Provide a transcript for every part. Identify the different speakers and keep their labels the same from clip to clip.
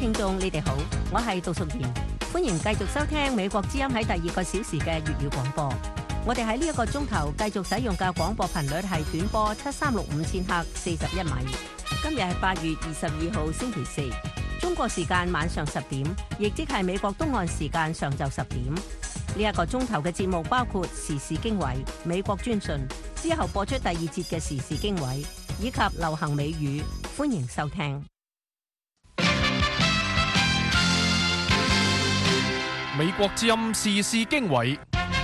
Speaker 1: 聽眾，你哋好，我係杜淑賢，歡迎繼續收聽美國之音喺第2個小時嘅粵語廣播。我哋喺呢1個鐘頭繼續使用嘅廣播頻率係短波7365千赫41米。今日係8月22號星期四，中國時間晚上10點，亦即係美國東岸時間上晝10點。呢1個鐘頭嘅節目包括時事經緯、美國專訊，之後播出第2節嘅時事經緯以及流行美語，歡迎收聽。
Speaker 2: 美國之音時事經緯，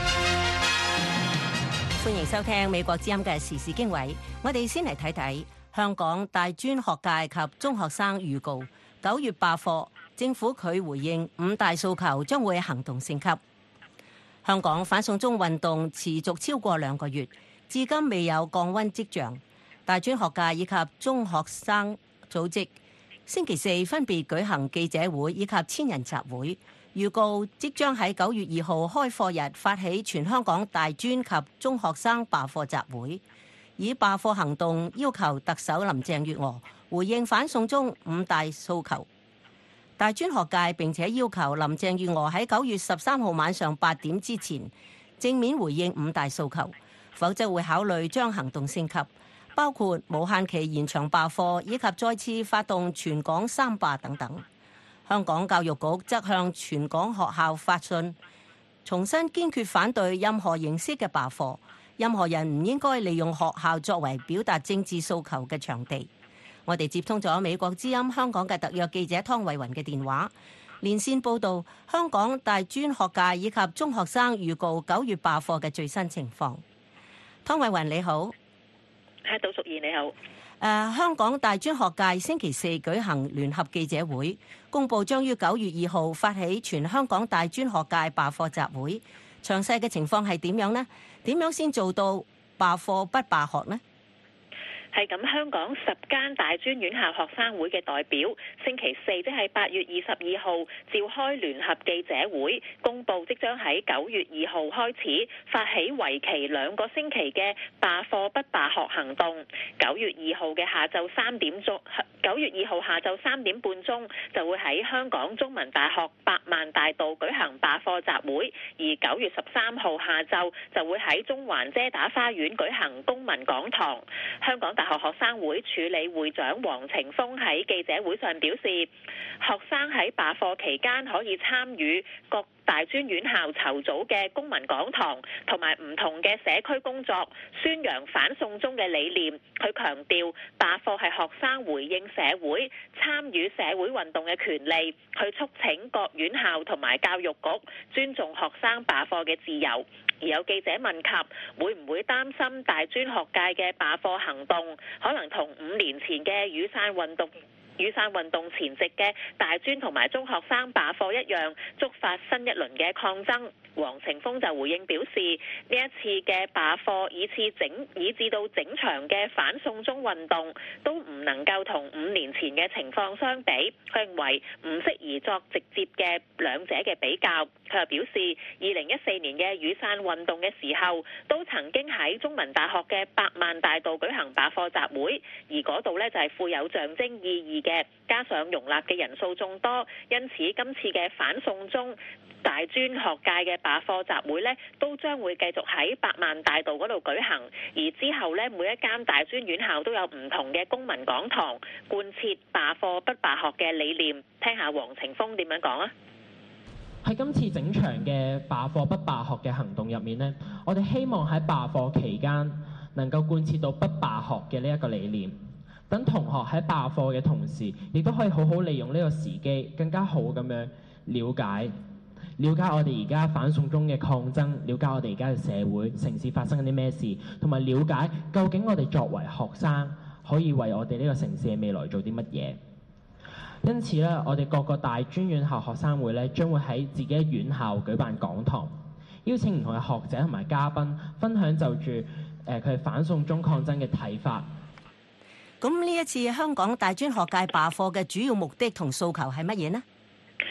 Speaker 1: 歡迎收聽美國之音嘅時事經緯。我哋先嚟睇睇香港大專學界及中學生預告9月罷課，政府拒回應5大訴求將會行動升級。香港反送中運動持續超過2個月，至今未有降溫跡象。大專學界以及中學生組織星期四分別舉行記者會以及千人集會，預告即將喺9月2號開課日發起全香港大專及中學生罷課集會，以罷課行動要求特首林鄭月娥回應反送中5大訴求。大專學界並且要求林鄭月娥喺9月13號晚上8點之前正面回應5大訴求，否則會考慮將行動升級，包括無限期延長罷課以及再次發動全港3罷等等。香港教育局則向全港學校發信，重申堅決反對任何形式嘅罷課，任何人唔應該利用學校作為表達政治訴求嘅場地。我哋接通咗美國之音香港嘅特約記者湯慧雲嘅電話，連線報道香港大專學界以及中學生預告9月罷課嘅最新情況。湯慧雲你好。
Speaker 3: 杜淑儀你好。
Speaker 1: 香港大專學界星期四舉行聯合記者會，公佈將於9月2號發起全香港大專學界罷課集會。詳細嘅情況係點樣呢？點樣先做到罷課不罷學呢？
Speaker 3: 係咁，香港10間大專院校學生會嘅代表，星期四即係8月22號召開聯合記者會，公佈即將喺9月2號開始發起為期2個星期嘅罷課不罷學行動。9月2號嘅下晝3點鐘，9月2號下晝3點半鐘就會喺香港中文大學百萬大道舉行罷課集會，而9月13號下晝就會喺中環遮打花園舉行公民講堂。香港大學學生會署理會長黃程鋒喺記者會上表示，學生喺罷課期間可以參與各大專院校籌組嘅公民講堂同埋唔同嘅社區工作，宣揚反送中嘅理念。佢強調罷課係學生回應社會、參與社會運動嘅權利，去促請各院校同埋教育局尊重學生罷課嘅自由。而有記者問及會唔會擔心大專學界嘅罷課行動可能同5年前嘅雨傘運動前夕嘅大專同埋中學生罷課一樣，觸發新一輪嘅抗爭。黃程鋒就回應表示，呢一次嘅罷課以至到整場嘅反送中運動都唔能夠同5年前嘅情況相比，佢認為唔適宜作直接嘅兩者嘅比較。佢又表示，2014年嘅雨傘運動嘅時候，都曾經喺中文大學嘅百萬大道舉行罷課集會，而嗰度呢就係富有象徵意義嘅，加上容納嘅人數眾多，因此今次嘅反送中大專學界嘅罷課集會呢，都將會繼續喺百萬大道嗰度舉行，而之後呢，每一間大專院校都有唔同嘅公民講堂，貫徹罷課不罷學嘅理念。聽下黃程鋒點樣講啊！
Speaker 4: 喺今次整場嘅罷課不罷學嘅行動入面呢，我哋希望喺罷課期間能夠貫徹到不罷學嘅呢一個理念，等同學喺罷課嘅同時，亦都可以好好利用呢個時機，更加好咁樣了解我哋而家反送中嘅抗爭，了解我哋而家嘅社會城市發生緊啲咩事，同埋了解究竟我哋作為學生可以為我哋呢個城市嘅未來做啲乜嘢。因此咧，我哋各個大專院校學生會咧，將會喺自己嘅院校舉辦講堂，邀請唔同嘅學者同埋嘉賓分享就住佢哋反送中抗爭嘅睇法。
Speaker 1: 咁呢一次香港大專學界罷課嘅主要目的同訴求係乜嘢呢？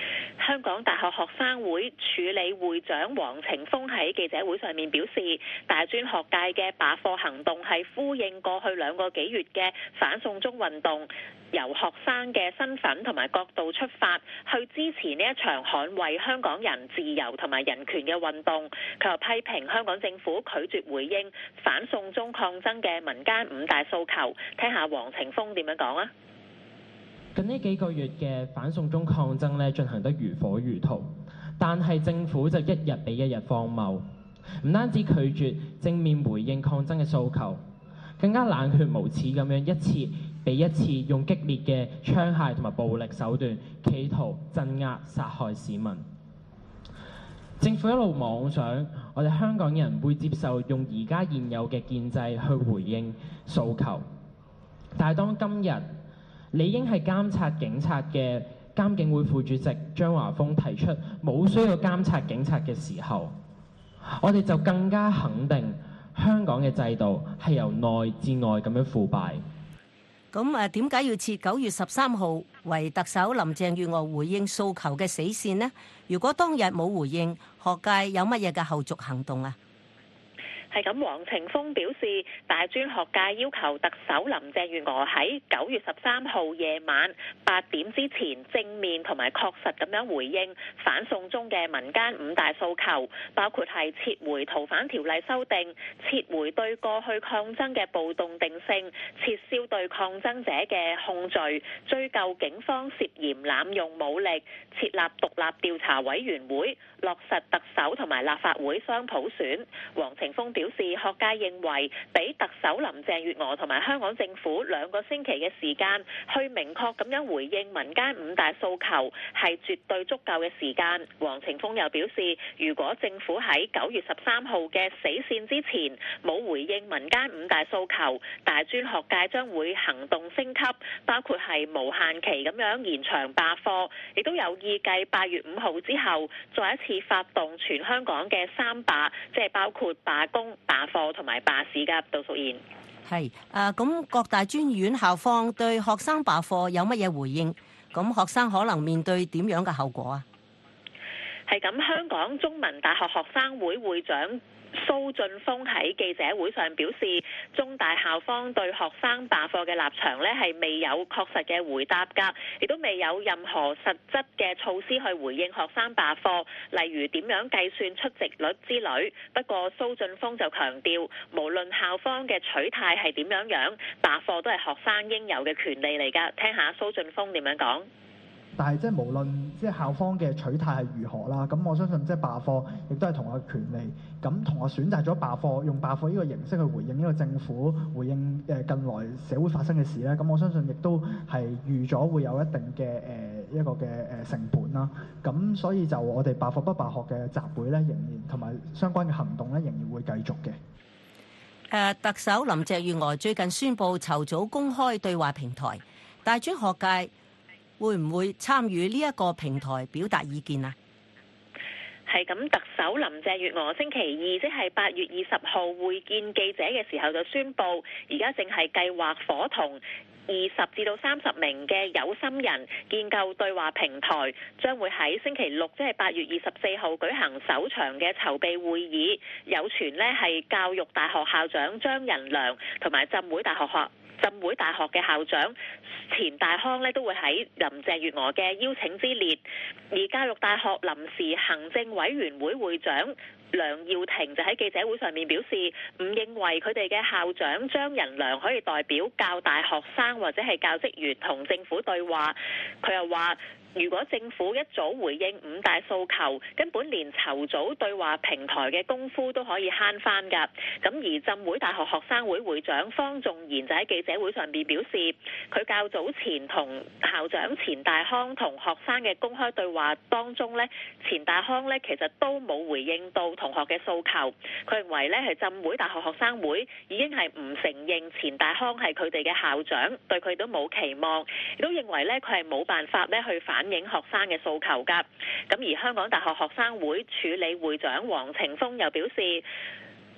Speaker 3: 香港大學學生會署理會長黃程鋒喺記者會上面表示，大專學界嘅罷課行動係呼應過去2個幾月嘅反送中運動，由學生嘅身份同埋角度出發，去支持呢一場捍衛香港人自由同埋人權嘅運動。佢又批評香港政府拒絕回應反送中抗爭嘅民間5大訴求。聽下黃程鋒點樣講啊！
Speaker 4: 近呢幾個月嘅反送中抗爭咧進行得如火如荼，但係政府就一日比一日荒謬，唔單止拒絕正面回應抗爭嘅訴求，更加冷血無恥咁樣一次比一次用激烈嘅槍械同埋暴力手段，企圖鎮壓殺害市民。政府一路妄想我哋香港人會接受用而家現有嘅建制去回應訴求，但係當今日理應係監察警察嘅監警會副主席張華峰提出冇需要監察警察嘅時候，我哋就更加肯定香港嘅制度係由內至外咁樣腐敗。
Speaker 1: 咁點解要設9月13號為特首林鄭月娥回應訴求嘅死線呢？如果當日冇回應，學界有乜嘢嘅後續行動啊？
Speaker 3: 係咁，黃程鋒表示，大專學界要求特首林鄭月娥喺9月13號夜晚8點之前正面同埋確實咁樣回應反送中嘅民間5大訴求，包括係撤回逃犯條例修訂、撤回對過去抗爭嘅暴動定性、撤銷對抗爭者嘅控罪、追究警方涉嫌濫用武力、設立獨立調查委員會、落實特首同埋立法會雙普選。黃程鋒表示，學界認為俾特首林鄭月娥同埋香港政府2個星期嘅時間去明確咁樣回應民間5大訴求係絕對足夠嘅時間。黃程鋒又表示，如果政府喺9月13號嘅死線之前冇回應民間5大訴求，大專學界將會行動升級，包括係無限期咁樣延長罷課，亦都有意計8月5號之後再一次發動全香港嘅3罷，即係包括罷工、罷課同埋罷市㗎。杜淑燕，
Speaker 1: 係咁各大專院校方對學生罷課有乜嘢回應？咁學生可能面對點樣嘅後果啊？
Speaker 3: 係咁，香港中文大學學生會會長蘇俊峰喺記者會上表示，中大校方對學生罷課嘅立場咧係未有確實嘅回答㗎，亦都未有任何實質嘅措施去回應學生罷課，例如點樣計算出席率之類。不過蘇俊峰就強調，無論校方嘅取態係點樣樣，罷課都係學生應有嘅權利嚟㗎。聽下蘇俊峰點樣講。
Speaker 5: 但係即係無論即係校方嘅取態係如何啦，咁我相信即係罷課亦都係同學嘅權利。咁同學選擇咗罷課，用罷課呢個形式去回應呢個政府，回應近來社會發生嘅事咧。咁我相信亦都係預咗會有一定嘅一個嘅成本啦。咁所以就我哋罷課不罷學嘅集會咧，仍然同埋相關嘅行動咧，仍然會繼續嘅。
Speaker 1: 特首林鄭月娥最近宣布籌組公開對話平台，大專學界會唔會參與呢一個平台表達意見啊？
Speaker 3: 係咁，特首林鄭月娥星期二即係8月20號會見記者嘅時候就宣布，而家正係計劃夥同20至到30名嘅有心人建構對話平台，將會喺星期六即係8月24號舉行首場嘅籌備會議。有傳呢係教育大學校長張仁良同埋浸會大學嘅校長錢大康咧都會喺林鄭月娥嘅邀請之列，而教育大學臨時行政委員會會長梁耀廷就喺記者會上面表示，唔認為佢哋嘅校長張仁良可以代表教大學生或者係教職員同政府對話。佢又話，如果政府一早回應5大訴求，根本連籌組對話平台嘅功夫都可以慳翻㗎。咁而浸會大學學生會會長方仲賢就喺記者會上邊表示，佢較早前同校長錢大康同學生嘅公開對話當中呢，錢大康呢其實都冇回應到同學嘅訴求。佢認為呢係浸會大學學生會已經係唔承認錢大康係佢哋嘅校長，對佢都冇期望，亦都認為呢佢係冇辦法呢去反映學生嘅訴求㗎。咁而香港大學學生會署理會長黃程鋒又表示，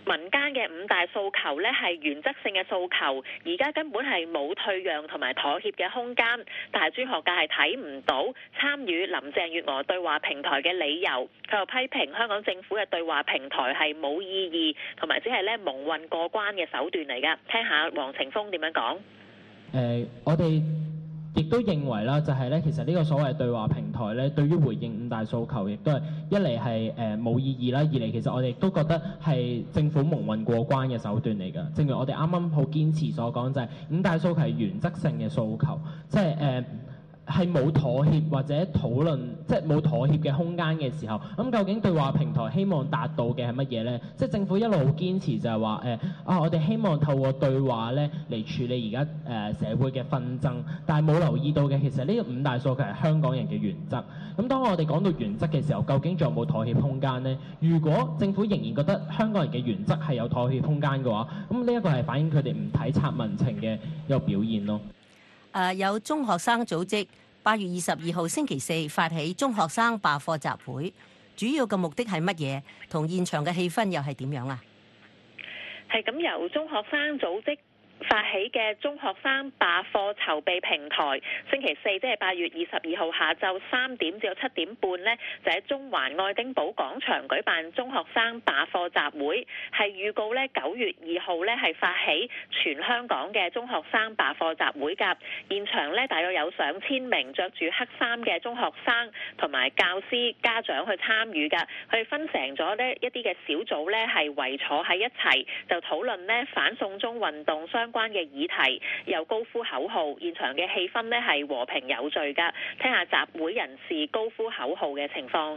Speaker 3: 民間嘅五大訴求咧係原則性嘅訴求，而家根本係冇退讓同埋妥協嘅空間。大專學界係睇唔到參與林鄭月娥對話平台嘅理由，佢又批評香港政府嘅對話平台係冇意義，同埋只係咧蒙混過關嘅手段嚟㗎。聽下黃晴峰點樣講。
Speaker 4: 我哋亦都認為啦，就係咧，其實呢個所謂對話平台咧，對於回應五大訴求，亦都係一嚟係冇意義啦，二嚟其實我哋都覺得係政府蒙混過關嘅手段嚟㗎。正如我哋啱啱好堅持所講，就係五大訴求係原則性嘅訴求，即係係冇妥協或者討論，即係冇妥協嘅空間嘅時候，咁究竟對話平台希望達到嘅係乜嘢呢？即係政府一路好堅持就係話我哋希望透過對話咧嚟處理而家社會嘅紛爭，但係冇留意到嘅其實呢個五大訴求係香港人嘅原則。咁當我哋講到原則嘅時候，究竟仲有冇妥協空間呢？如果政府仍然覺得香港人嘅原則係有妥協空間嘅話，咁呢一個係反映佢哋唔體察民情嘅一個表現咯。
Speaker 1: 有中學生組織8月22號星期四發起中學生罷課集會，主要嘅目的係乜嘢？同現場嘅氣氛又係點樣啊？
Speaker 3: 係咁，由中學生組織發起嘅中學生罷課籌備平台，星期四即係8月22號下晝3點至到7點半呢，就喺中環愛丁堡廣場舉辦中學生罷課集會，係預告呢9月2號呢係發起全香港嘅中學生罷課集會㗎。現場呢，大約有上千名着住黑衫嘅中學生同埋教師家長去參與㗎。佢哋分成咗呢一啲嘅小組呢，係圍坐喺一齊，就討論呢反送中運動相關嘅議題，又高呼口號，現場嘅氣氛呢係和平有序㗎。聽下集會人士高呼口號嘅情況。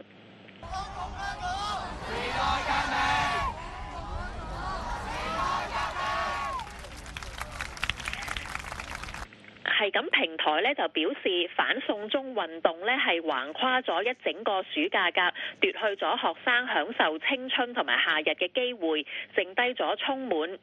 Speaker 3: 係咁，平台呢就表示反送中運動呢係橫跨咗一整個暑假㗎，奪去咗學生享受青春同埋夏日嘅機會，剩低咗充滿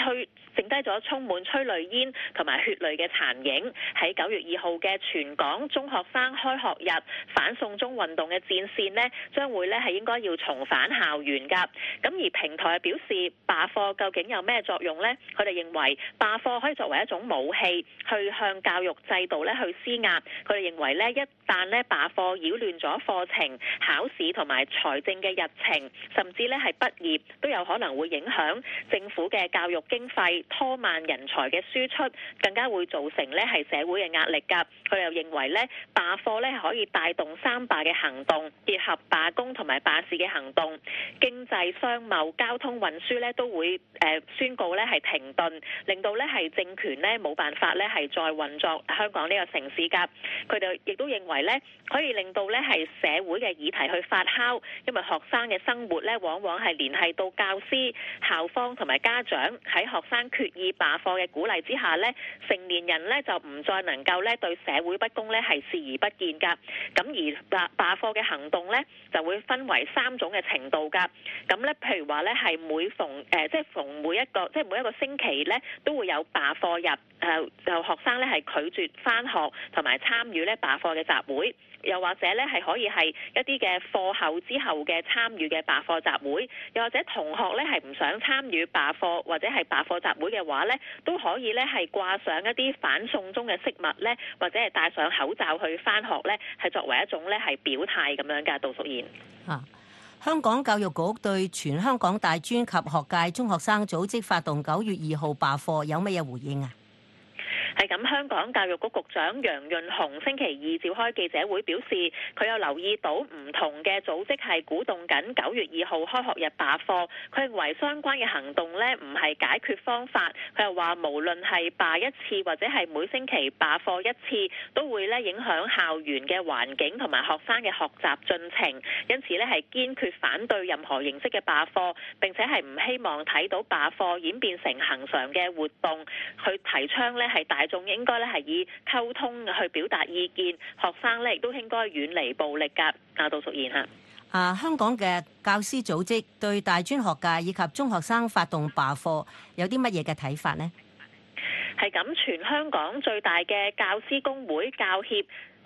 Speaker 3: 催淚煙同埋血淚嘅殘影。喺9月2號嘅全港中學生開學日，反送中運動嘅戰線呢將會呢係應該要重返校園㗎。咁而平台表示罷課究竟有咩作用呢？佢哋認為罷課可以作為一種武器，去向教育制度呢去施壓。佢哋認為呢，一旦呢罷課擾亂咗課程、考試同埋財政嘅日程，甚至呢係畢業，都有可能會影響政府嘅教育經費，拖慢人才嘅輸出，更加會造成呢係社會嘅壓力㗎。佢哋又認為呢罷課呢可以帶動三罷嘅行動，結合罷工同埋罷市嘅行動，經濟、商貿、交通運輸呢都會宣告呢係停頓，令到呢係政權呢冇辦法呢係再運作香港呢個城市㗎。佢哋亦都認為呢可以令到呢係社會嘅議題去發酵，因為學生嘅生活呢往往係聯繫到教師、校方同埋家長。喺學生決意罷課嘅鼓勵之下呢，成年人呢就唔再能夠呢對社會不公呢係視而不見㗎。咁而罷課嘅行動呢就會分為3種嘅程度㗎。咁呢譬如話呢係每一個星期呢都會有罷課日，就學生呢係拒絕返學同埋參與呢罷課嘅集會。又或者咧係可以係一啲嘅課後之後嘅參與嘅罷課集會，又或者同學咧係唔想參與罷課或者係罷課集會嘅話咧，都可以咧係掛上一啲反送中嘅飾物咧，或者係戴上口罩去返學咧，係作為一種咧係表態咁樣㗎。杜淑賢。
Speaker 1: 香港教育局對全香港大專及學界中學生組織發動9月2號罷課有乜嘢回應啊？
Speaker 3: 係咁，香港教育局局長楊潤雄星期二召開記者會，表示佢有留意到唔同嘅組織係鼓動緊9月2號開學日罷課，佢認為相關嘅行動呢唔係解決方法。佢又話無論係罷一次或者係每星期罷課一次，都會呢影響校園嘅環境同埋學生嘅學習進程，因此呢係堅決反對任何形式嘅罷課，並且係唔希望睇到罷課演變成恆常嘅活動。佢提倡呢係大眾應該咧係以溝通去表達意見，學生咧亦都應該遠離暴力㗎。杜淑賢
Speaker 1: 香港嘅教師組織對大專學界以及中學生發動罷課有啲乜嘢嘅睇法呢？
Speaker 3: 係咁，全香港最大嘅教師工會教協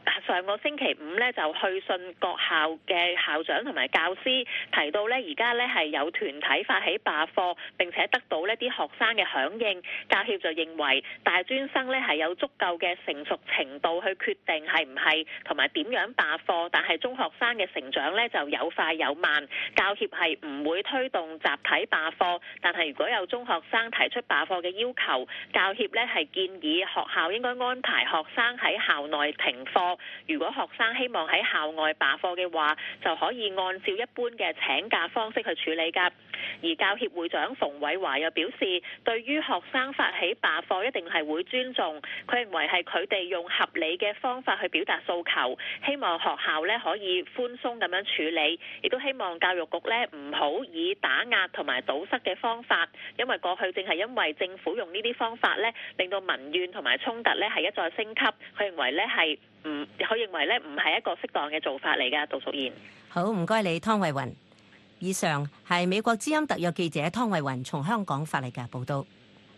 Speaker 3: 上個星期五咧就去信各校嘅校長同埋教師，提到咧而家咧係有團體發起罷課，並且得到呢啲學生嘅響應。教協就認為大專生咧係有足夠嘅成熟程度去決定係唔係同埋點樣罷課，但係中學生嘅成長咧就有快有慢。教協係唔會推動集體罷課，但係如果有中學生提出罷課嘅要求，教協咧係建議學校應該安排學生喺校內停課。如果學生希望喺校外罷課嘅話，就可以按照一般嘅請假方式去處理㗎。而教協會長馮偉華又表示，對於學生發起罷課一定係會尊重，佢認為係佢哋用合理嘅方法去表達訴求，希望學校咧可以寬鬆咁樣處理，亦都希望教育局咧唔好以打壓同埋堵塞嘅方法，因為過去正係因為政府用呢啲方法咧，令到民怨同埋衝突咧係一再升級，佢認為咧唔係一個適當嘅做法嚟㗎。杜淑燕，
Speaker 1: 好，唔該你，湯慧雲。以上係美國之音特約記者湯慧雲從香港發嚟嘅報道。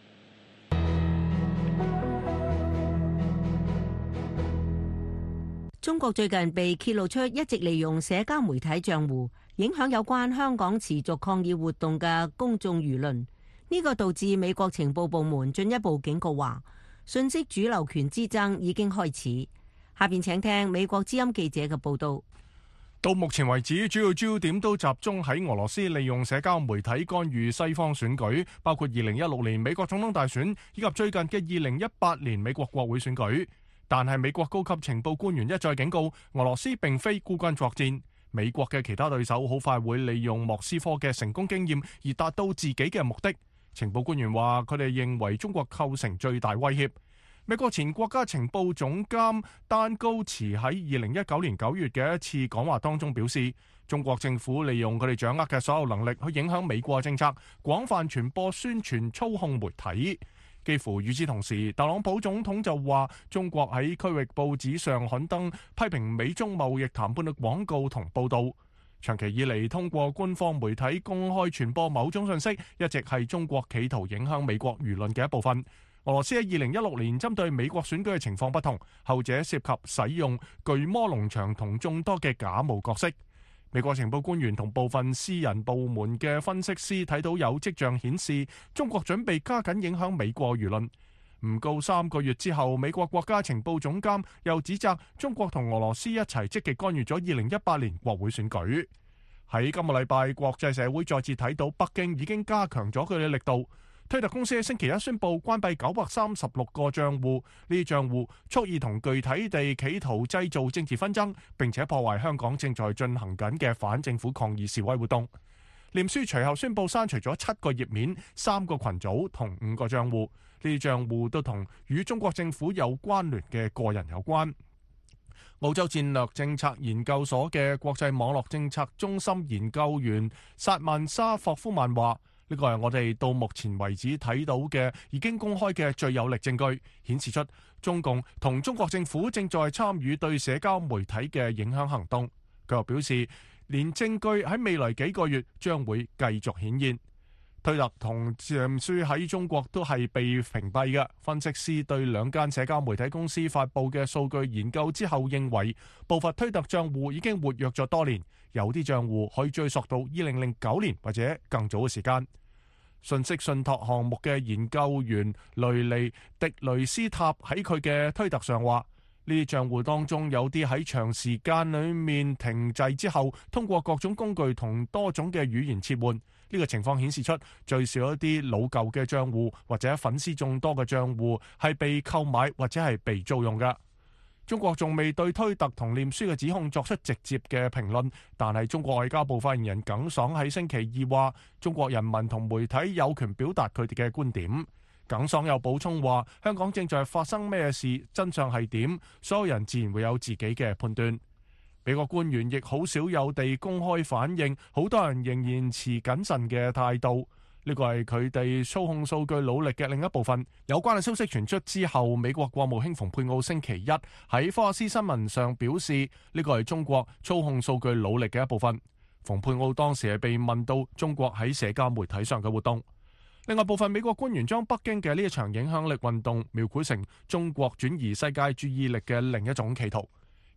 Speaker 1: 中國最近被揭露出一直利用社交媒體賬戶影響有關香港持續抗議活動嘅公眾輿論，呢個導致美國情報部門進一步警告話，信息主流權之爭已經開始。下邊請聽美國之音記者嘅報道。
Speaker 2: 到目前為止，主要焦點都集中喺俄羅斯利用社交媒體干預西方選舉，包括2016年美國總統大選以及最近嘅2018年美國國會選舉。但係美國高級情報官員一再警告，俄羅斯並非孤軍作戰，美國嘅其他對手好快會利用莫斯科嘅成功經驗而達到自己嘅目的。情報官員話，佢哋認為中國構成最大威脅。美國前國家情報總監丹高茨喺2019年9月嘅一次講話當中表示，中國政府利用佢哋掌握嘅所有能力去影響美國政策，廣泛傳播宣傳，操控媒體。幾乎與此同時，特朗普總統就話，中國喺區域報紙上刊登批評美中貿易談判嘅廣告同報導。長期以嚟，通過官方媒體公開傳播某種信息，一直係中國企圖影響美國輿論嘅一部分。俄羅斯喺2016年針對美國選舉嘅情況不同，後者涉及使用巨魔龍牆同眾多嘅假冒角色。美國情報官員同部分私人部門嘅分析師睇到有跡象顯示，中國準備加緊影響美國輿論。唔夠3個月之後，美國國家情報總監又指責中國同俄羅斯一齊積極干預咗2018年國會選舉。喺今個禮拜，國際社會再次睇到北京已經加強咗佢嘅力度。推特公司喺星期一宣布關閉936個賬戶，呢啲賬戶蓄意同具體地企圖製造政治紛爭，並且破壞香港正在進行緊嘅反政府抗議示威活動。臉書隨後宣布刪除咗7個頁面、3個群組同5個賬戶，呢啲賬戶都同與中國政府有關聯嘅個人有關。澳洲戰略政策研究所嘅國際網絡政策中心研究員薩曼莎霍夫曼話，呢個係我哋到目前為止睇到嘅已經公開嘅最有力證據，顯示出中共同中國政府正在參與對社交媒體嘅影響行動。佢又表示，連證據喺未來幾個月將會繼續顯現。推特同臉書喺中國都係被屏蔽嘅。分析師對兩間社交媒體公司發布嘅數據研究之後認為，部分推特賬戶已經活躍咗多年，有啲賬戶可以追溯到2009年或者更早嘅時間。信息信託項目嘅研究員雷尼迪雷斯塔喺佢嘅推特上話，呢啲賬戶當中有啲喺長時間裏面停滯之後，通過各種工具同多種嘅語言切換。呢個情況顯示出最少一啲老舊嘅賬戶或者粉絲眾多嘅賬戶係被購買或者係被租用嘅。中國仲未對推特同臉書嘅指控作出直接嘅評論，但係中國外交部發言人耿爽喺星期二話，中國人民同媒體有權表達佢哋嘅觀點。耿爽又補充話，香港正在發生咩事，真相係點，所有人自然會有自己嘅判斷。美國官員亦好少有地公開反映，好多人仍然持謹慎嘅態度。呢個係佢哋操控數據努力嘅另一部分。有關嘅消息傳出之後，美國國務卿蓬佩奧星期一喺福克斯新聞上表示，呢個係中國操控數據努力嘅一部分。蓬佩奧當時係被問到中國喺社交媒體上嘅活動。另外部分美國官員將北京嘅呢一場影響力運動描繪成中國轉移世界注意力嘅另一種企圖。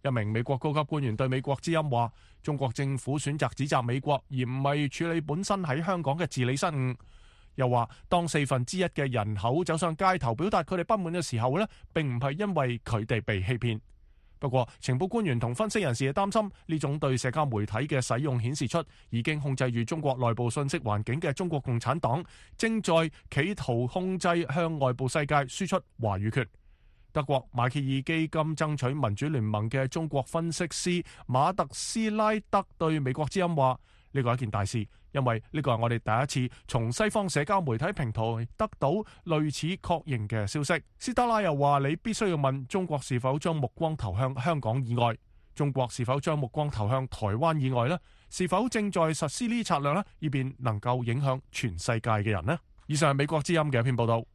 Speaker 2: 一名美國高級官員對美國之音話：中國政府選擇指責美國，而唔係處理本身喺香港嘅治理失誤。又話當1/4嘅人口走上街頭表達佢哋不滿嘅時候呢，並唔係因為佢哋被欺騙。不過，情報官員同分析人士嘅擔心，呢種對社交媒體嘅使用顯示出已經控制住中國內部信息環境嘅中國共產黨，正在企圖控制向外部世界輸出話語權。德國馬歇爾基金爭取民主聯盟嘅中國分析師馬特斯拉德對美國之音話：呢個係一件大事，因為呢個係我哋第一次從西方社交媒體平台得到類似確認嘅消息。斯德拉又話：你必須要問中國是否將目光投向香港以外，中國是否將目光投向台灣以外呢？是否正在實施呢啲策略呢？以便能夠影響全世界嘅人呢？以上係美國之音嘅一篇報道。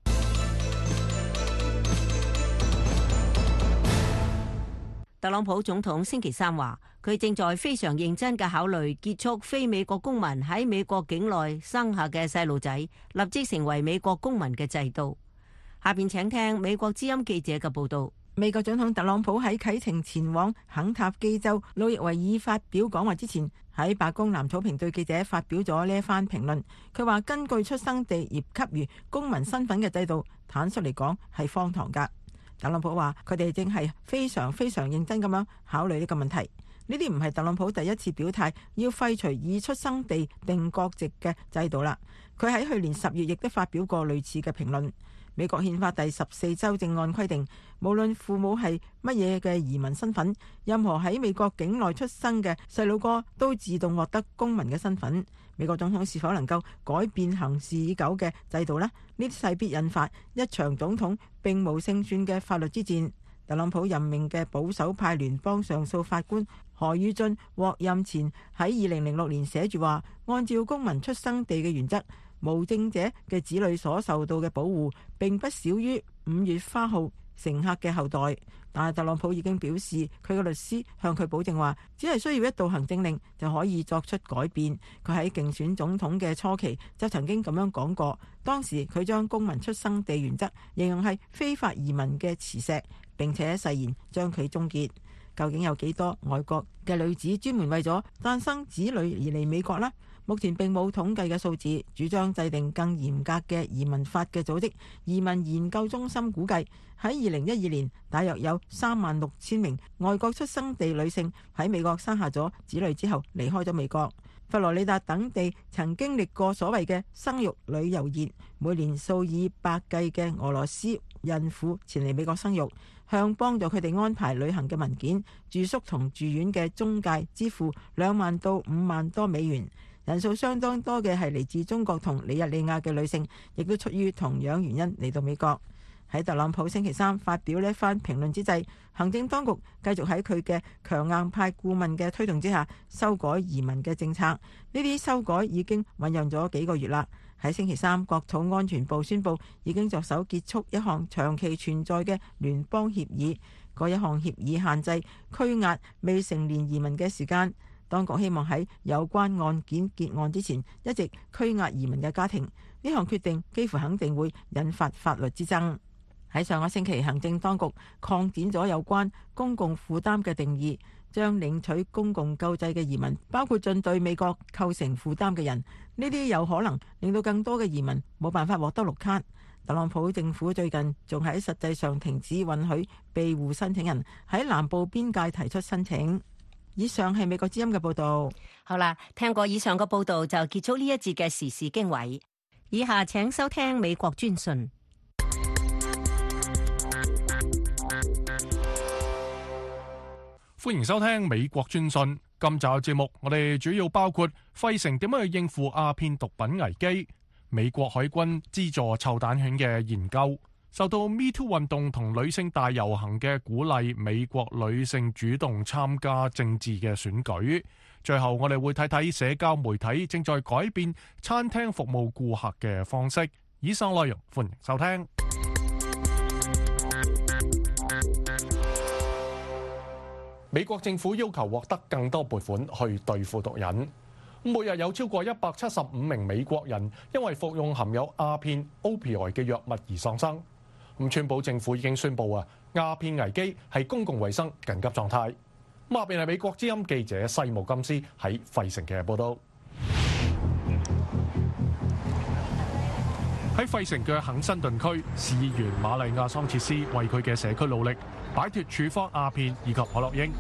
Speaker 1: 特朗普總統星期三話，佢正在非常認真嘅考慮結束非美國公民喺美國境內生下嘅細路仔立即成為美國公民嘅制度。下邊請聽美國之音記者嘅報道。
Speaker 6: 美國總統特朗普喺啟程前往肯塔基州路易維爾發表講話之前，喺白宮藍草坪對記者發表咗呢一番評論。佢話根據出生地而給予公民身份嘅制度，坦率嚟講係荒唐㗎。特朗普話：佢哋正係非常認真咁樣考慮呢個問題。呢啲唔係特朗普第一次表態要廢除以出生地定國籍嘅制度啦。佢喺去年10月亦都發表過類似嘅評論。美國憲法第14修正案規定，無論父母係乜嘢嘅移民身份，任何喺美國境內出生嘅細路哥都自動獲得公民嘅身份。美國總統是否能夠改變行事已久嘅制度呢？呢啲勢必引發一場總統並無勝算嘅法律之戰。特朗普任命嘅保守派聯邦上訴法官何宇俊獲任前喺2006年寫住話，按照公民出生地嘅原則，無證者嘅子女所受到嘅保護並不少於5月花號乘客嘅後代。但係特朗普已經表示，佢嘅律師向佢保證話，只係需要一道行政令就可以作出改變。佢喺競選總統嘅初期就曾經咁樣講過，當時佢將公民出生地原則形容係非法移民嘅磁石，並且誓言將佢終結。究竟有幾多外國嘅女子專門為咗誕生子女而嚟美國呢？目前並冇統計嘅數字。主張制定更嚴格嘅移民法嘅組織移民研究中心估計，喺2012年大約有36,000名外國出生地女性喺美國生下咗子女之後離開咗美國。佛羅里達等地曾經歷過所謂嘅生育旅遊熱，每年數以百計嘅俄羅斯孕婦前嚟美國生育，向幫助佢哋安排旅行嘅文件、住宿同住院嘅中介支付2萬到5萬多美元。人數相當多嘅係嚟自中國同尼日利亞嘅女性，亦都出於同樣原因嚟到美國。喺特朗普星期三發表呢一番評論之際，行政當局繼續喺佢嘅強硬派顧問嘅推動之下修改移民嘅政策。呢啲修改已經醖釀咗幾個月啦。喺星期三，國土安全部宣布已經着手結束一項長期存在嘅聯邦協議。嗰一項協議限制拘押未成年移民嘅時間。當局希望喺有關案件結案之前一直拘押移民嘅家庭。呢項決定幾乎肯定會引發法律之爭。喺上個星期，行政當局擴展咗有關公共負擔嘅定義，將領取公共救濟嘅移民包括盡對美國構成負擔嘅人。呢啲有可能令到更多嘅移民冇辦法獲得綠卡。特朗普政府最近仲喺實際上停止允許庇護申請人喺南部邊界提出申請。以上係美國之音嘅報道。
Speaker 1: 好啦，聽過以上嘅報道就結束呢一節嘅時事經緯。以下請收聽美國專訊。
Speaker 2: 歡迎收聽美國專訊。今集嘅節目，我哋主要包括費城點樣去應付鴉片毒品危機，美國海軍資助臭蛋犬嘅研究，受到 Me Too 運動同女性大遊行嘅鼓勵，美國女性主動參加政治嘅選舉。最後我哋會睇睇社交媒體正在改變餐廳服務顧客嘅方式。以上內容歡迎收聽。美國政府要求獲得更多撥款去對付毒癮。每日有超過175名美國人因為服用含有鴉片 opioid 嘅藥物而喪生。川普政府已經宣布鴉片危機係公共衛生緊急狀態。 下邊係美國之音記者西姆金斯喺費城嘅報導。喺費城嘅肯辛頓區，市議員瑪麗亞桑切斯為佢嘅社區努力，擺脱處方鴉片以及海洛因。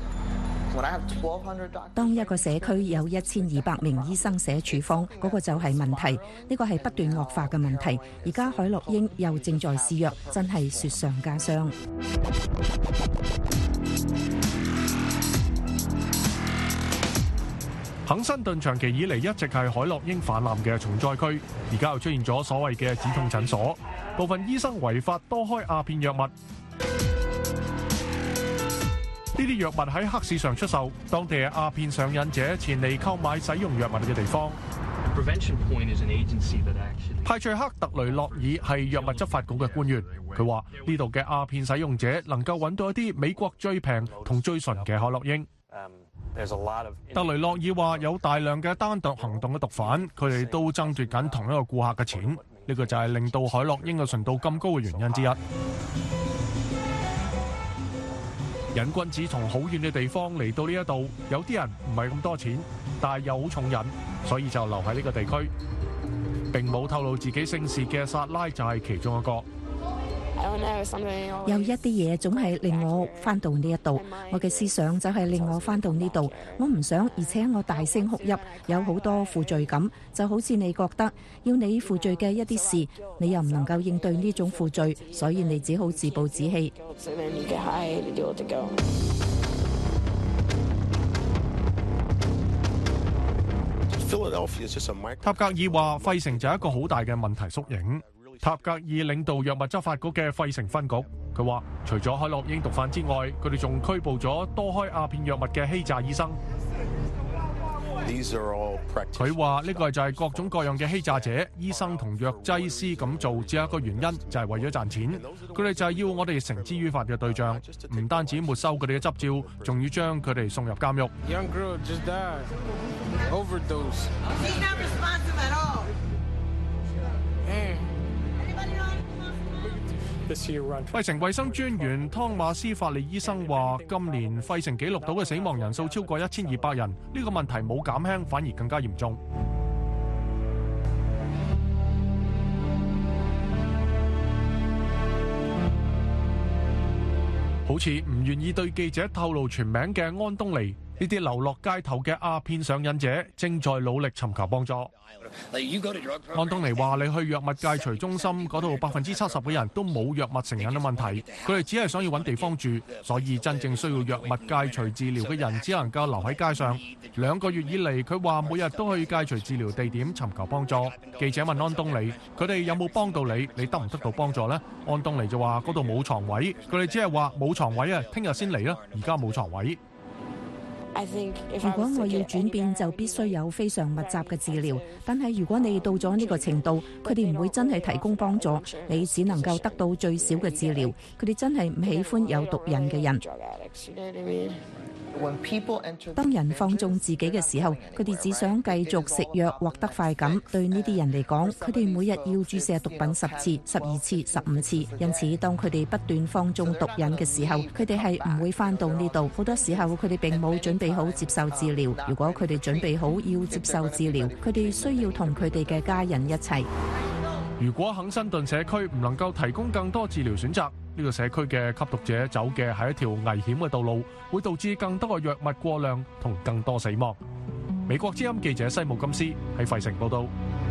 Speaker 7: 當一個社區有1200名醫生寫處方，嗰個就係問題。呢個係不斷惡化嘅問題。而家海洛因又正在肆虐，真係雪上加霜。
Speaker 2: 肯辛頓長期以嚟一直係海洛因泛濫嘅重災區，而家又出現咗所謂嘅止痛診所，部分醫生違法多開鴉片藥物。呢啲藥物喺黑市上出售，當地嘅鴉片上癮者前嚟購買使用藥物嘅地方。派翠克特雷洛爾係藥物執法局嘅官員，佢話呢度嘅鴉片使用者能夠揾到一啲美國最平同最純嘅海洛因。特雷洛爾話有大量嘅單獨行動嘅毒販，佢哋都爭奪緊同一個顧客嘅錢，呢個就係令到海洛因嘅純度咁高嘅原因之一。癮君子從好遠嘅地方嚟到呢一度，有啲人唔係咁多錢，但係又好重癮，所以就留喺呢個地區。並冇透露自己姓氏嘅薩拉就係其中一個。
Speaker 7: 有一啲嘢總係令我翻到呢一度，我嘅思想就係令我翻到呢度。我唔想，而且我大聲哭泣，有好多負罪感，就好似你覺得要你負罪嘅一啲事，你又唔能夠應對呢種負罪，所以你只好自暴自棄。
Speaker 2: 塔格爾話：費城就係一個好大嘅問題縮影。塔格爾領導藥物執法局嘅費城分局，佢話除咗海洛因毒販之外，佢哋仲拘捕咗多開鴉片藥物嘅欺詐醫生。佢話呢個就係各種各樣嘅欺詐者、醫生同藥劑師咁做，只有一個原因就係為咗賺錢。佢哋就係要我哋繩之於法嘅對象，唔單止沒收佢哋嘅執照，仲要將佢哋送入監獄。費城衛生專員湯馬斯法利醫生話：今年費城記錄到嘅死亡人數超過1200人，呢個問題冇減輕，反而更加嚴重。好似唔願意對記者透露全名嘅安東尼，呢啲流落街頭嘅鴉片上癮者正在努力尋求幫助。安東尼話：你去藥物戒除中心嗰度，70%嘅人都冇藥物成癮嘅問題，佢哋只係想要揾地方住，所以真正需要藥物戒除治療嘅人只能夠留喺街上。2個月以嚟，佢話每日都去戒除治療地點尋求幫助。記者問安東尼：佢哋有冇幫到你？你得唔得到幫助呢？安東尼就話：嗰度冇床位，佢哋只係話冇床位啊，聽日先嚟啦，而家冇床位。
Speaker 7: 如果我要轉變，就必須有非常密集嘅治療。但係如果你到咗呢個程度，佢哋唔會真係提供幫助，你只能夠得到最少嘅治療。佢哋真係唔喜歡有毒癮嘅人。當人放縱自己嘅時候，佢哋只想繼續食藥獲得快感。對呢啲人嚟講，佢哋每日要注射毒品10次、12次、15次。因此，當佢哋不斷放縱毒癮嘅時候，佢哋係唔會返到呢度。好多時候，佢哋並冇準備好接受治療。如果佢哋準備好要接受治療，佢哋需要同佢哋嘅家人一齊。
Speaker 2: 如果肯辛頓社區唔能夠提供更多治療選擇，呢個社區嘅吸毒者走嘅係一條危險嘅道路，會導致更多嘅藥物過量同更多死亡。美國之音記者西姆金斯喺費城報道。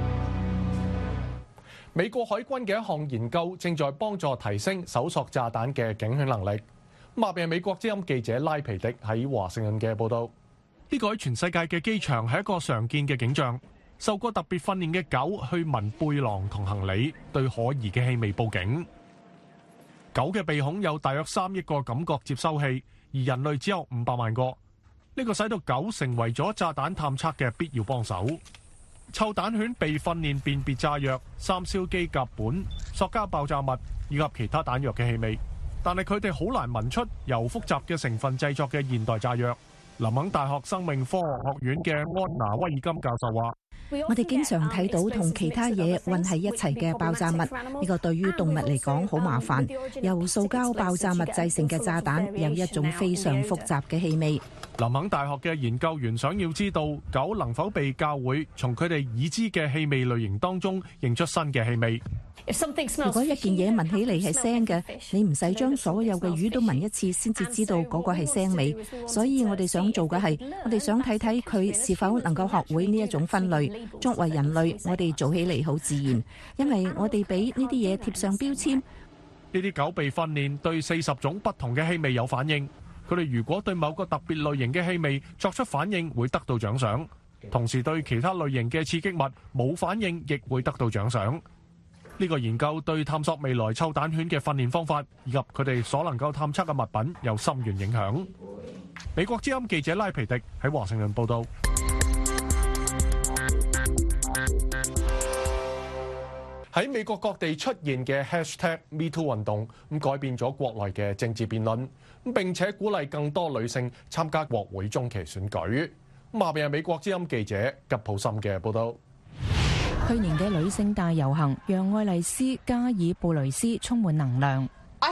Speaker 2: 美國海軍嘅一項研究正在幫助提升搜索炸彈嘅警犬能力。下邊係美國之音記者拉皮迪喺華盛頓嘅報道。呢個喺全世界嘅機場係一個常見嘅景象。受過特別訓練嘅狗去聞背囊同行李，對可疑嘅氣味報警。狗嘅鼻孔有大約3億個感覺接收器，而人類只有500萬個。呢個使到狗成為咗炸彈探測嘅必要幫手。臭蛋犬被訓練辨別炸藥、3硝基甲苯、塑膠爆炸物以及其他彈藥嘅氣味，但係佢哋好難聞出由複雜嘅成分製作嘅現代炸藥。林肯大學生命科學學院嘅安娜威爾金教授話：
Speaker 7: 我哋經常睇到同其他嘢混喺一齊嘅爆炸物，呢個對於動物嚟講好麻煩。由塑膠爆炸物製成嘅炸彈有一種非常複雜嘅氣味。
Speaker 2: 林肯大學嘅研究員想要知道狗能否被教會從佢哋已知嘅氣味類型當中認出新嘅氣味。
Speaker 7: 如果一件嘢聞起嚟係腥嘅，你唔使將所有嘅魚都聞一次先至知道嗰個係腥味。所以我哋想做嘅係，我哋想睇睇佢是否能夠學會呢一種分類。作為人類，我哋做起嚟好自然，因為我哋俾呢啲嘢貼上標籤。
Speaker 2: 呢啲狗被訓練對40種不同嘅氣味有反應。佢哋如果對某個特別類型嘅氣味作出反應，會得到獎賞；同時對其他類型嘅刺激物冇反應，亦會得到獎賞。呢個研究對探索未來臭蛋犬嘅訓練方法以及佢哋所能夠探測嘅物品有深遠影響。美國之音記者拉皮迪喺華盛頓報道。喺美國各地出現嘅 #MeToo 運動，改變咗國內嘅政治辯論，並且鼓勵更多女性參加國會中期選舉。下邊係美國之音記者吉普森嘅報道。
Speaker 8: 去年嘅女性大遊行，讓愛麗絲加爾布雷斯充滿能量。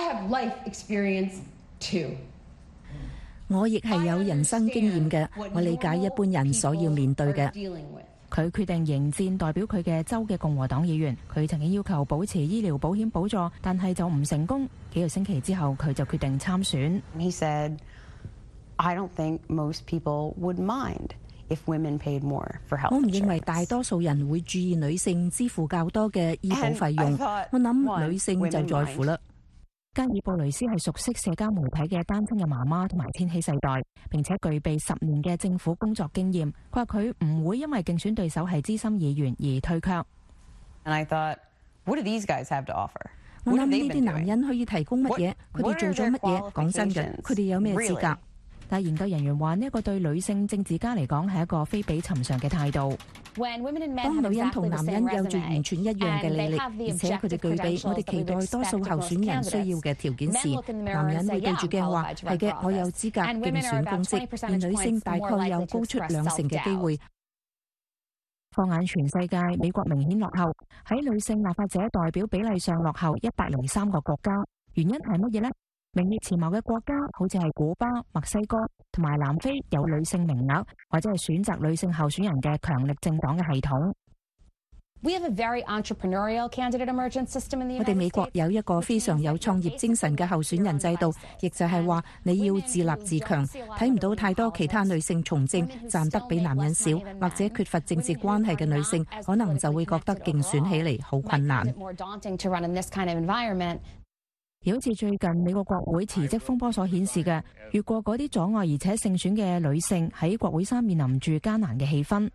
Speaker 7: 我亦係有人生經驗嘅，我理解一般人所要面對嘅。
Speaker 8: 佢決定迎戰代表佢嘅州嘅共和黨議員。佢曾經要求保持醫療保險補助，但係就唔成功。幾個星期之後，佢就決定參選。
Speaker 9: He said, "I don't think most people would mind if women paid more for health insurance."
Speaker 7: 我唔認為大多數人會注意女性支付較多嘅醫保費用。我諗女性就在乎啦。
Speaker 8: 加爾布雷斯係熟悉社交媒體嘅單親嘅媽媽同埋千禧世代，並且具備10年嘅政府工作經驗。佢話佢唔會因為競選對手係資深議員而退卻。
Speaker 9: And I thought, what do these guys have to offer?
Speaker 7: 我諗呢啲男人可以提供乜嘢？佢哋做咗乜嘢？講真嘅，佢哋有咩資格？
Speaker 8: 但係研究人員話呢一個對女性政治家嚟講係一個非比尋常嘅態度。
Speaker 7: 當女人同男人有住完全一樣嘅履歷，而且佢哋具備我哋期待多數候選人需要嘅條件時，男人會對住鏡話：係嘅，我有資格競選公職，而女性大概有高出2成嘅機會。放眼全世界，美國明顯落後，喺女性立法者代表比例上落後103個國家。原因係乜嘢呢？名列前茅嘅國家好似係古巴、墨西哥同埋南非有女性名額，或者係選擇女性候選人嘅強力政黨嘅系統。我哋美國有一個非常有創業精神嘅候選人制度，亦就係話你要自立自強。睇唔到太多其他女性從政站得比男人少，或者缺乏政治關係嘅女性，可能就會覺得競選起嚟好困難。
Speaker 8: 而好似最近美國國會辭職風波所顯示嘅，越過嗰啲阻礙而且勝選嘅女性喺國會山面臨住艱難嘅氣氛。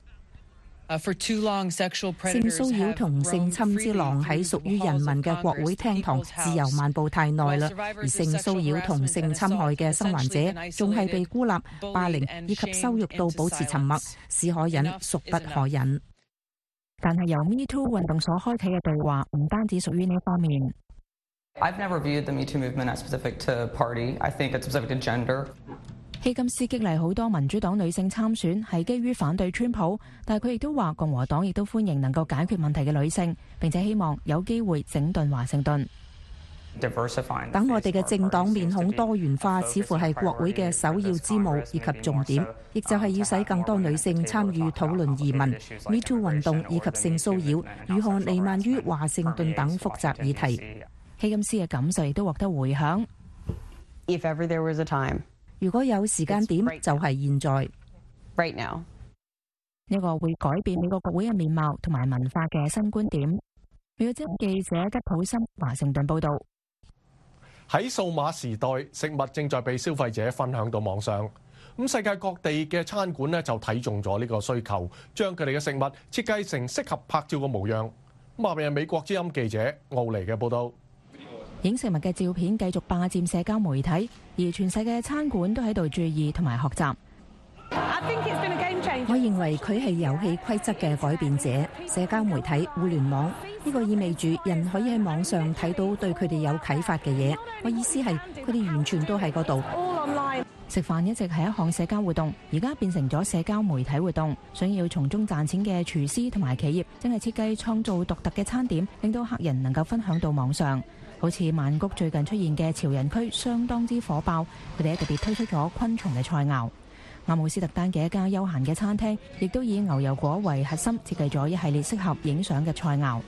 Speaker 8: 性騷擾同性侵之狼喺屬於人民嘅國會廳堂自由漫步太耐啦，而性騷擾同性侵害嘅生還者仲係被孤立、霸凌以及羞辱到保持沉默，是可忍，孰不可忍。 但係由 MeToo 運動所開啟嘅對話，唔單止屬於呢方面。
Speaker 10: I've never viewed the MeToo movement as specific to party. I think it's specific to gender.
Speaker 8: 希金斯激勵好多民主黨女性參選，係基於反對川普，但係佢亦都話共和黨亦都歡迎能夠解決問題嘅女性，並且希望有機會整頓華盛頓。
Speaker 7: 等我哋嘅政黨面孔多元化，似乎係國會嘅首要之務以及重點，亦就係要使更多女性參與討論移民、MeToo 運動以及性騷擾如何彌漫於華盛頓等複雜議題。希金斯嘅感受亦都獲得回響。
Speaker 9: If ever there was a time,
Speaker 7: 如果有時間點，就係現在。
Speaker 9: Right now，
Speaker 8: 呢個會改變美國國會嘅面貌同埋文化嘅新觀點。美國之音記者吉普森華盛頓報道。
Speaker 2: 喺數碼時代，食物正在被消費者分享到網上。咁世界各地嘅餐館呢就睇中咗呢個需求，將佢哋嘅食物設計成適合拍照嘅模樣。咁下邊係美國之音記者奧尼嘅報道。
Speaker 8: 影食物嘅照片繼續霸佔社交媒體，而全世界嘅餐館都喺度注意同埋學習。
Speaker 7: 我認為佢係遊戲規則嘅改變者。社交媒體、互聯網呢個意味住人可以喺網上睇到對佢哋有啟發嘅嘢。我意思係佢哋完全都喺嗰度。
Speaker 8: 食飯一直係一項社交活動，而家變成咗社交媒體活動。想要從中賺錢嘅廚師同埋企業正係設計創造獨特嘅餐點，令到客人能夠分享到網上。好似曼谷最近出現嘅潮人區相當之火爆，佢哋特別推出咗昆蟲嘅菜肴。阿姆斯特丹嘅一家休閒嘅餐廳亦都以牛油果為核心設計咗一系列適合影相嘅菜肴。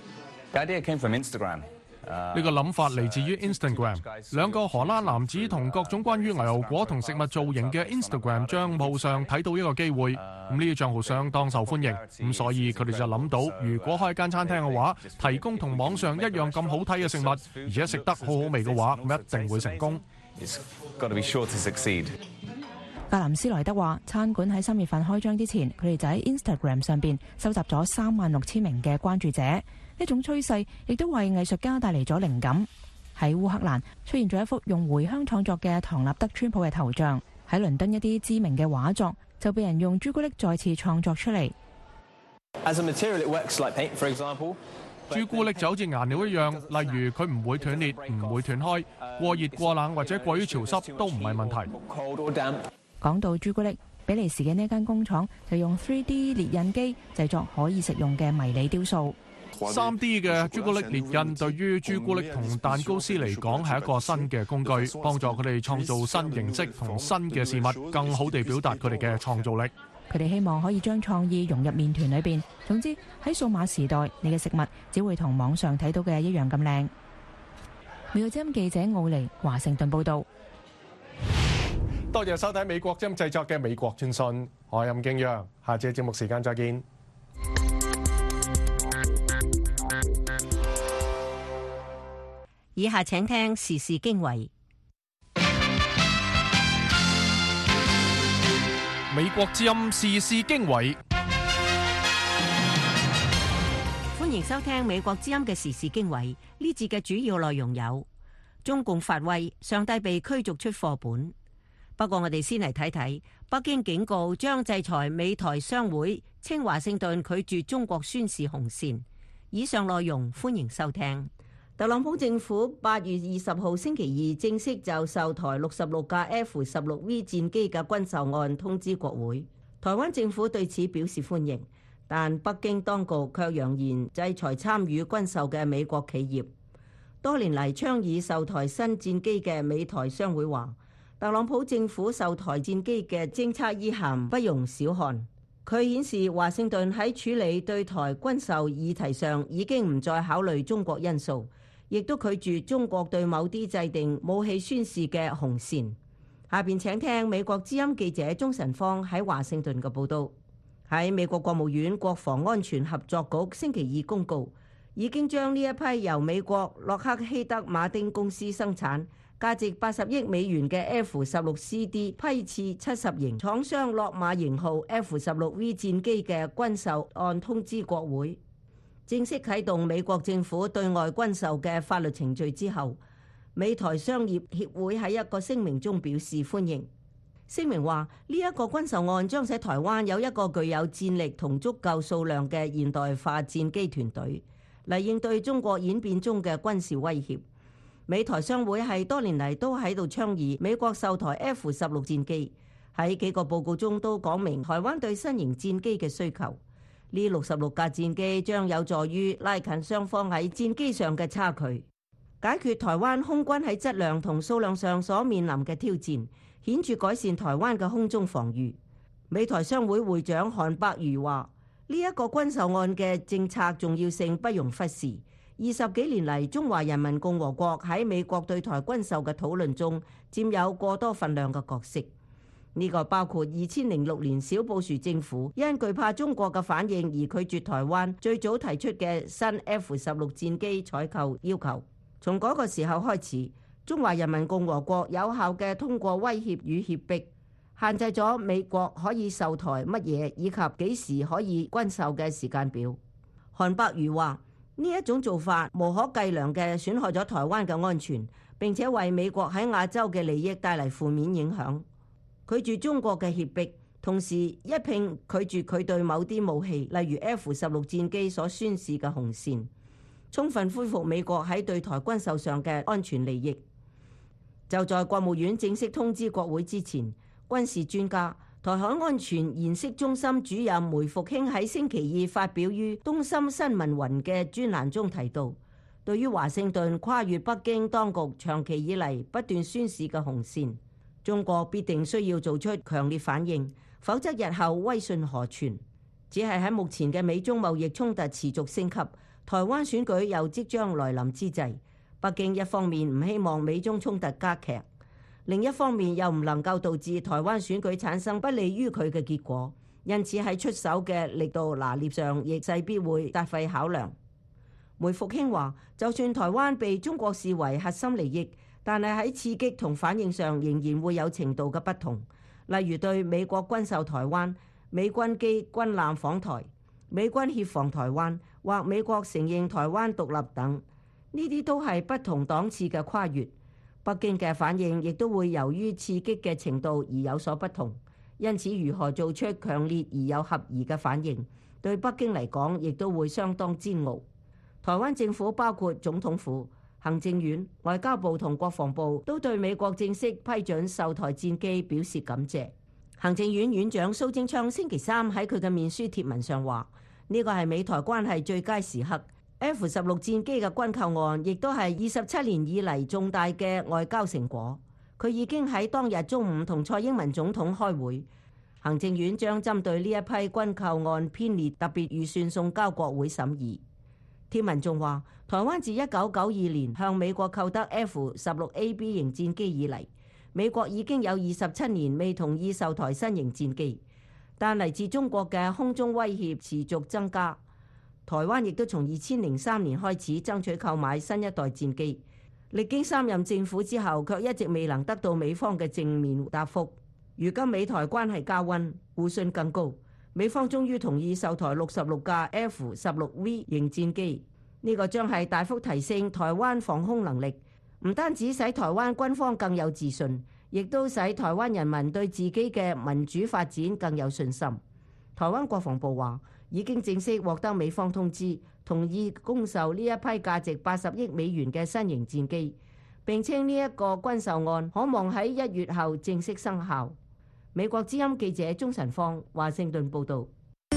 Speaker 2: 呢個諗法嚟自於 Instagram， 兩個荷蘭男子同各種關於牛油果同食物造型嘅 Instagram 帳號上睇到一個機會，呢個帳號相當受歡迎，咁所以佢哋就諗到，如果開間餐廳嘅話，提供同網上一樣咁好睇嘅食物，而且食得好好味嘅話，咁一定會成功。
Speaker 8: 格林斯萊德話，餐館喺3月份開張之前，佢哋就喺 Instagram 上邊收集咗36000名嘅關注者。呢種趨勢亦都為藝術家帶嚟咗靈感。喺烏克蘭出現咗一幅用茴香創作嘅唐納德川普嘅頭像，喺倫敦一啲知名嘅畫作就被人用朱古力再次創作出嚟。
Speaker 2: 朱古力就好似顏料一樣，例如佢唔會斷裂、唔會斷開，過熱過冷或者過於潮濕都唔係問題。
Speaker 8: 講到朱古力，比利時嘅呢間工廠就用 3D 列印機製作可以食用嘅迷你雕塑。
Speaker 2: 3D 嘅朱古力列印對於朱古力同蛋糕師嚟講係一個新嘅工具，幫助佢哋創造新形式同新嘅事物，更好地表達佢哋嘅創造力。
Speaker 8: 佢哋希望可以將創意融入麵團裏邊。總之喺數碼時代，你嘅食物只會同網上睇到嘅一樣咁靚。美國之音記者奧尼華盛頓報道。
Speaker 2: 多謝收睇美國之音製作嘅美國專訊，我係任敬揚，下次節目時間再見。
Speaker 1: 以下請聽時事經緯。
Speaker 2: 美國之音時事經緯，
Speaker 1: 歡迎收聽美國之音嘅時事經緯。呢節嘅主要內容有：中共發威，上帝被驅逐出課本。不過我哋先嚟睇睇，北京警告將制裁美台商會，稱華盛頓拒絕中國宣示紅線。以上內容歡迎收聽。特朗普政府8月20號星期二正式就售台66架 F-16V 戰機嘅軍售案通知國會。台灣政府對此表示歡迎，但北京當局卻揚言制裁參與軍售嘅美國企業。多年嚟倡議售台新戰機嘅美台商會話，特朗普政府售台戰機嘅政策意涵不容小看。佢顯示華盛頓喺處理對台軍售議題上已經唔再考慮中國因素，亦都拒絕中國對某啲制定武器宣示嘅紅線。下邊請聽美國之音記者鍾晨芳喺華盛頓嘅報導。喺美國國務院國防安全合作局星期二公告，已經將呢一批由美國洛克希德馬丁公司生產，價值80億美元嘅 F-16CD 批次70型廠商洛馬型號 F-16V 戰機嘅軍售案通知國會，正式啟動美國政府對外軍售嘅法律程序之後，美台商業協會喺一個聲明中表示歡迎。聲明話呢一個軍售案將使台灣有一個具有戰力同足夠數量嘅現代化戰機團隊嚟應對中國演變中嘅軍事威脅。美台商會係多年嚟都喺度倡議美國售台 F-16戰機，喺幾個報告中都講明台灣對新型戰機嘅需求。呢66架戰機將有助於拉近雙方喺戰機上嘅差距，解決台灣空軍喺質量同數量上所面臨嘅挑戰，顯著改善台灣嘅空中防禦。美台商會會長韓伯瑜話：呢一個軍售案嘅政策重要性不容忽視。20幾年嚟，中華人民共和國喺美國對台軍售嘅討論中佔有過多份量嘅角色。呢個包括2006年小布殊政府因懼怕中國嘅反應而拒絕台灣最早提出嘅新 F-16戰機採購要求。從嗰個時候開始，中華人民共和國有效嘅通過威脅與脅迫，限制咗美國可以售台乜嘢以及幾時可以軍售嘅時間表。韓伯瑜話：呢一種做法無可計量嘅損害咗台灣嘅安全，並且為美國喺亞洲嘅利益帶嚟負面影響。拒絕中國嘅脅迫，同時一併拒絕佢對某啲武器，例如 F-16戰機所宣示嘅紅線，充分恢復美國喺對台軍售上嘅安全利益。就在國務院正式通知國會之前， 軍事專家。台海安全研析中心主任梅復興喺星期二發表於東森新聞雲嘅專欄中提到，對於華盛頓跨越北京當局長期以嚟不斷宣示嘅紅線，中國必定需要做出強烈反應，否則日後威信何存？只係喺目前嘅美中貿易衝突持續升級，台灣選舉又即將來臨之際，北京一方面唔希望美中衝突加劇，另一方面又唔能夠導致台灣選舉產生不利於佢嘅結果，因此喺出手嘅力度拿捏上亦勢必會煞費考量。梅復興話，就算台灣被中國視為核心利益，但係喺刺激同反應上仍然會有程度嘅不同，例如對美國軍售台灣、美軍機軍艦訪台、美軍協防台灣或美國承認台灣獨立等，呢啲都係不同檔次嘅跨越。北京嘅反應亦都會由於刺激嘅程度而有所不同，因此如何做出強烈而有合宜嘅反應，對北京嚟講亦都會相當煎熬。台灣政府包括總統府、行政院、外交部同國防部都對美國正式批准售台戰機表示感謝。行政院院長蘇貞昌星期三喺佢嘅面書貼文上話，呢個係美台關係最佳時刻。F-16 戰機嘅軍購案亦都係27年以嚟重大嘅外交成果。佢已經喺當日中午同蔡英文總統開會，行政院將針對呢一批軍購案編列特別預算送交國會審議。貼文仲話，台灣自1992年向美國購得 F-16AB 型戰機以嚟，美國已經有27年未同意售台新型戰機，但嚟自中國嘅空中威脅持續增加。台灣亦都從2003年開始爭取購買新一代戰機，歷經3任政府之後，卻一直未能得到美方嘅正面答覆。如今美台關係加溫，互信更高，美方終於同意售台66架 F-16V 型戰機，呢個將係大幅提升台灣防空能力，唔單止使台灣軍方更有自信，亦都使台灣人民對自己嘅民主發展更有信心。台灣國防部話，已經正式獲得美方通知，同意供售呢一批價值80億美元嘅新型戰機，並稱呢一個軍售案可望喺1月後正式生效。美國之音記者鍾晨芳華盛頓報導。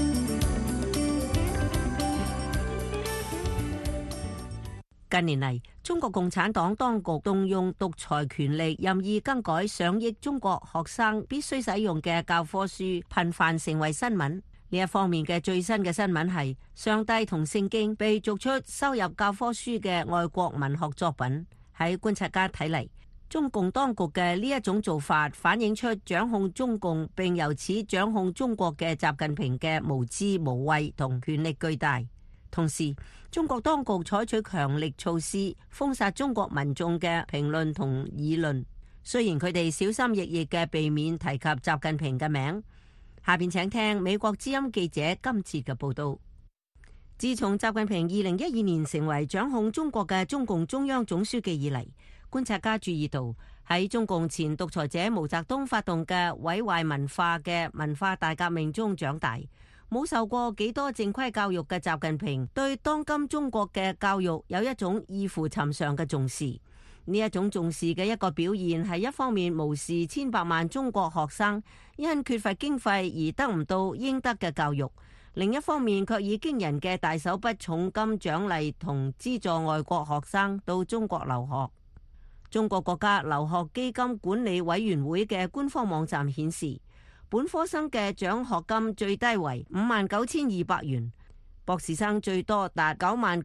Speaker 1: 近年嚟，中國共產黨當局動用獨裁權力，任意更改上億中國學生必須使用嘅教科書，頻繁成為新聞。呢一方面嘅最新嘅新聞係，上帝同聖經被逐出收入教科書嘅外國文學作品。喺觀察家睇嚟，中共當局嘅呢一種做法，反映出掌控中共並由此掌控中國嘅習近平嘅無知無畏同權力巨大。同時，中國當局採取強力措施封殺中國民眾嘅評論同議論，雖然佢哋小心翼翼嘅避免提及習近平嘅名。下邊請聽美國之音記者今次嘅報道。自從習近平2012年成為掌控中國嘅中共中央總書記以嚟，觀察家注意到喺中共前獨裁者毛澤東發動嘅毀壞文化嘅文化大革命中長大，冇受過幾多正規教育嘅習近平，對當今中國嘅教育有一種異乎尋常嘅重視。呢一種重視嘅一個表現係一方面無視千百萬中國學生因缺乏經費而得唔到應得嘅教育，另一方面卻以驚人嘅大手筆重金獎勵同資助外國學生到中國留學。中國國家留學基金管理委員會嘅官方網站顯示，本科生嘅獎學金最低為59,200元，博士生最多達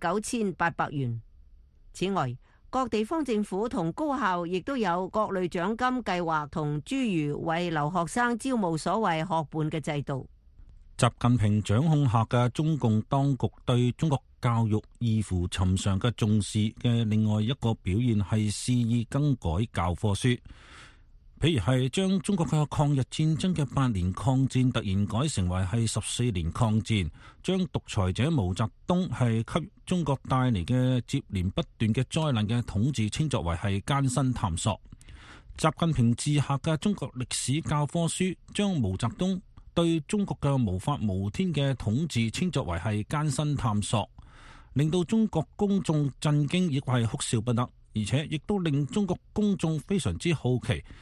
Speaker 1: 99,800元。此外，各地方政府同高校亦都有各類獎金計劃同諸如為留學生招募所謂學伴嘅制度。
Speaker 11: 習近平掌控下嘅中共當局對中國教育異乎尋常嘅重視嘅另外一個表現係肆意更改教科書，譬如係將中國嘅抗日戰爭嘅8年抗戰突然改成為係14年抗戰，將獨裁者毛澤東係給中國帶嚟嘅接連不斷嘅災難嘅統治稱作為係艱辛探索。習近平治下嘅中國歷史教科書將毛澤東對中國嘅無法無天嘅統治稱作為係艱辛探索，令到中國公眾震驚，亦係哭笑不得，而且亦都令中國公眾非常之好奇。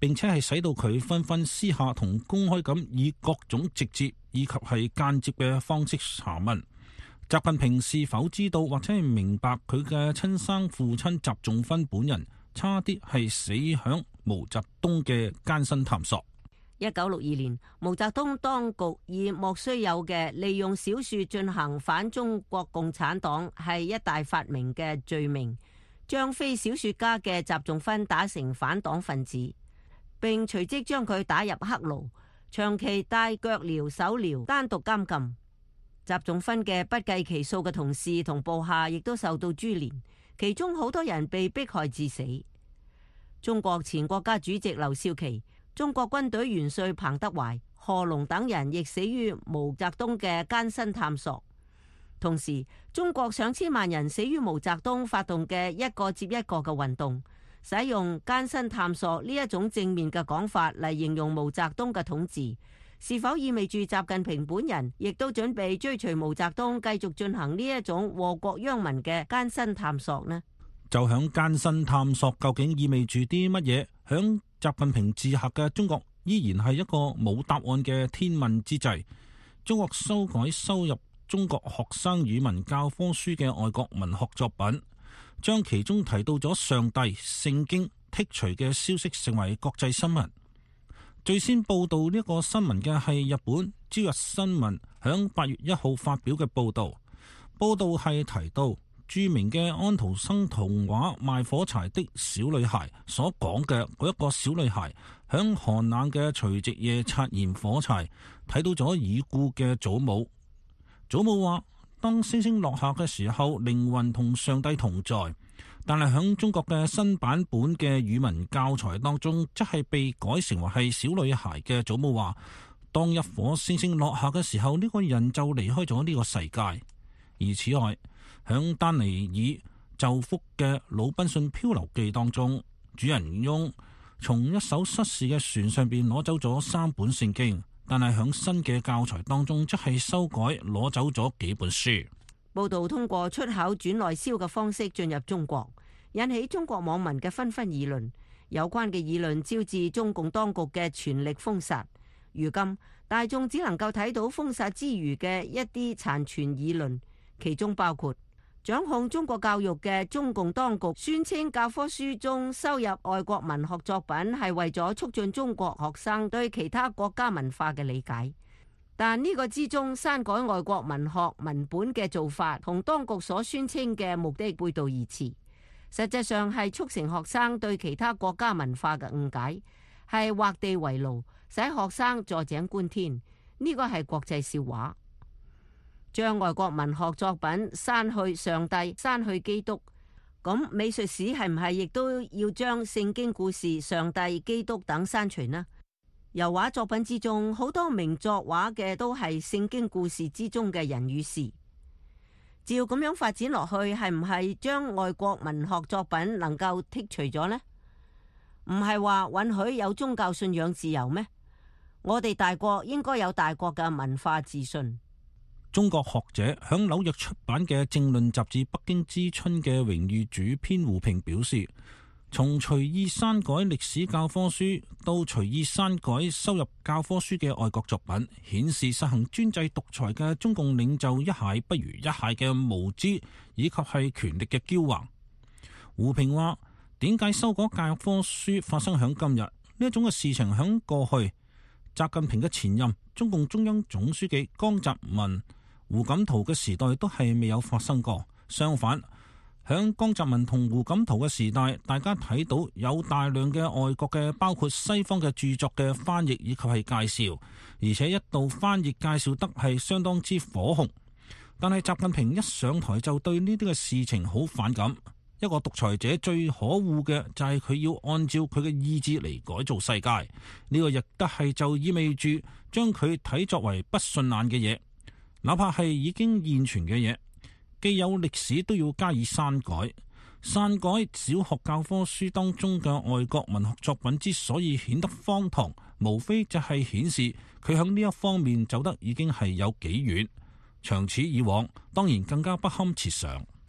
Speaker 11: 並且係使到佢紛紛私下同公開咁以各種直接以及係間接嘅方式查問習近平是否知道或者係明白佢嘅親生父親習仲勳本人差啲係死響毛澤東嘅艱辛探索。
Speaker 1: 1962年，毛澤東當局以莫須有嘅利用小說進行反中國共產黨係一大發明嘅罪名，將非小說家嘅習仲勳打成反黨分子，並隨即將佢打入黑牢，長期戴腳鐐手鐐，單獨監禁。習仲勳嘅不計其數嘅同事同部下亦都受到株連，其中好多人被迫害致死。中國前國家主席劉少奇、中國軍隊元帥彭德懷、賀龍等人亦死於毛澤東嘅艱辛探索。同時，中國上千萬人死於毛澤東發動嘅一個接一個嘅運動。使用艱辛探索呢一種正面嘅講法嚟形容毛澤東嘅統治，是否意味住習近平本人亦都準備追隨毛澤東繼續進行呢一種禍國殃民嘅艱辛探索呢？
Speaker 11: 就響艱辛探索究竟意味住啲乜嘢？響習近平治下嘅中國依然係一個冇答案嘅天問之際。中國修改收入中國學生語文教科書嘅外國文學作品，將其中提到咗上帝、聖經剔除嘅消息成為國際新聞。最先報道呢個新聞嘅係日本朝日新聞響8月1號發表嘅報道。報道係提到著名嘅安徒生童話賣火柴的小女孩所講嘅嗰一個小女孩響寒冷嘅除夕夜擦燃火柴，睇到咗已故嘅祖母。祖母話，當星星落下嘅時候，靈魂同上帝同在。但係響中國嘅新版本嘅語文教材當中，則係被改成為係小女孩嘅祖母話，當一顆星星落下嘅時候，呢個人就離開咗呢個世界。而此外，響丹尼爾就福嘅《魯濱遜漂流記》當中，主人翁從一艘失事嘅船上邊攞走咗3本聖經。但係響新嘅教材當中，則係修改攞走咗幾本書。
Speaker 1: 報道通過出口轉內銷嘅方式進入中國，引起中國網民嘅紛紛議論。有關嘅議論招致中共當局嘅全力封殺。如今大眾只能夠睇到封殺之餘嘅一啲殘存議論，其中包括掌控中國教育嘅中共當局宣稱教科書中收入外國文學作品係為咗促進中國學生對其他國家文化嘅理解，但呢個之中刪改外國文學文本嘅做法同當局所宣稱嘅目的背道而馳，實際上係促成學生對其他國家文化嘅誤解，係畫地為牢，使學生坐井觀天。呢個係國際笑話。將外國文學作品刪去上帝、刪去基督，咁美術史係唔係亦都要將聖經故事、上帝、基督等刪除呢？油畫作品之中，好多名作畫嘅都係聖經故事之中嘅人與事。照咁樣發展落去，係唔係將外國文學作品能夠剔除咗呢？唔係話允許有宗教信仰自由咩？我哋大國應該有大國嘅文化自信。
Speaker 11: 中國學者響紐約出版嘅政論雜誌《北京之春》嘅榮譽主編胡平表示，從隨意刪改歷史教科書到隨意刪改收入教科書嘅外國作品，顯示實行專制獨裁嘅中共領袖一蟹不如一蟹嘅無知以及係權力嘅驕橫。胡平話，點解修改教科書發生響今日呢一種嘅事情？響過去習近平嘅前任中共中央總書記江澤民、胡錦濤嘅時代都係未有發生過。相反，響江澤民同胡錦濤嘅時代，大家睇到有大量嘅外國嘅包括西方嘅著作嘅翻譯以及係介紹，而且一度翻譯介紹得係相當之火紅。但係習近平一上台就對呢啲嘅事情好反感。一個獨裁者最可惡嘅就係佢要按照佢嘅意志嚟改造世界，呢個亦都係就意味住將佢睇作為不順眼嘅嘢。哪怕係已經現存嘅嘢，既有歷史都要加以刪改。刪改小學教科書當中嘅外國文學作品之所以顯得荒唐，無非就係顯示佢響呢一方面走得已經係有幾遠。長此以往，當然更加不堪設想。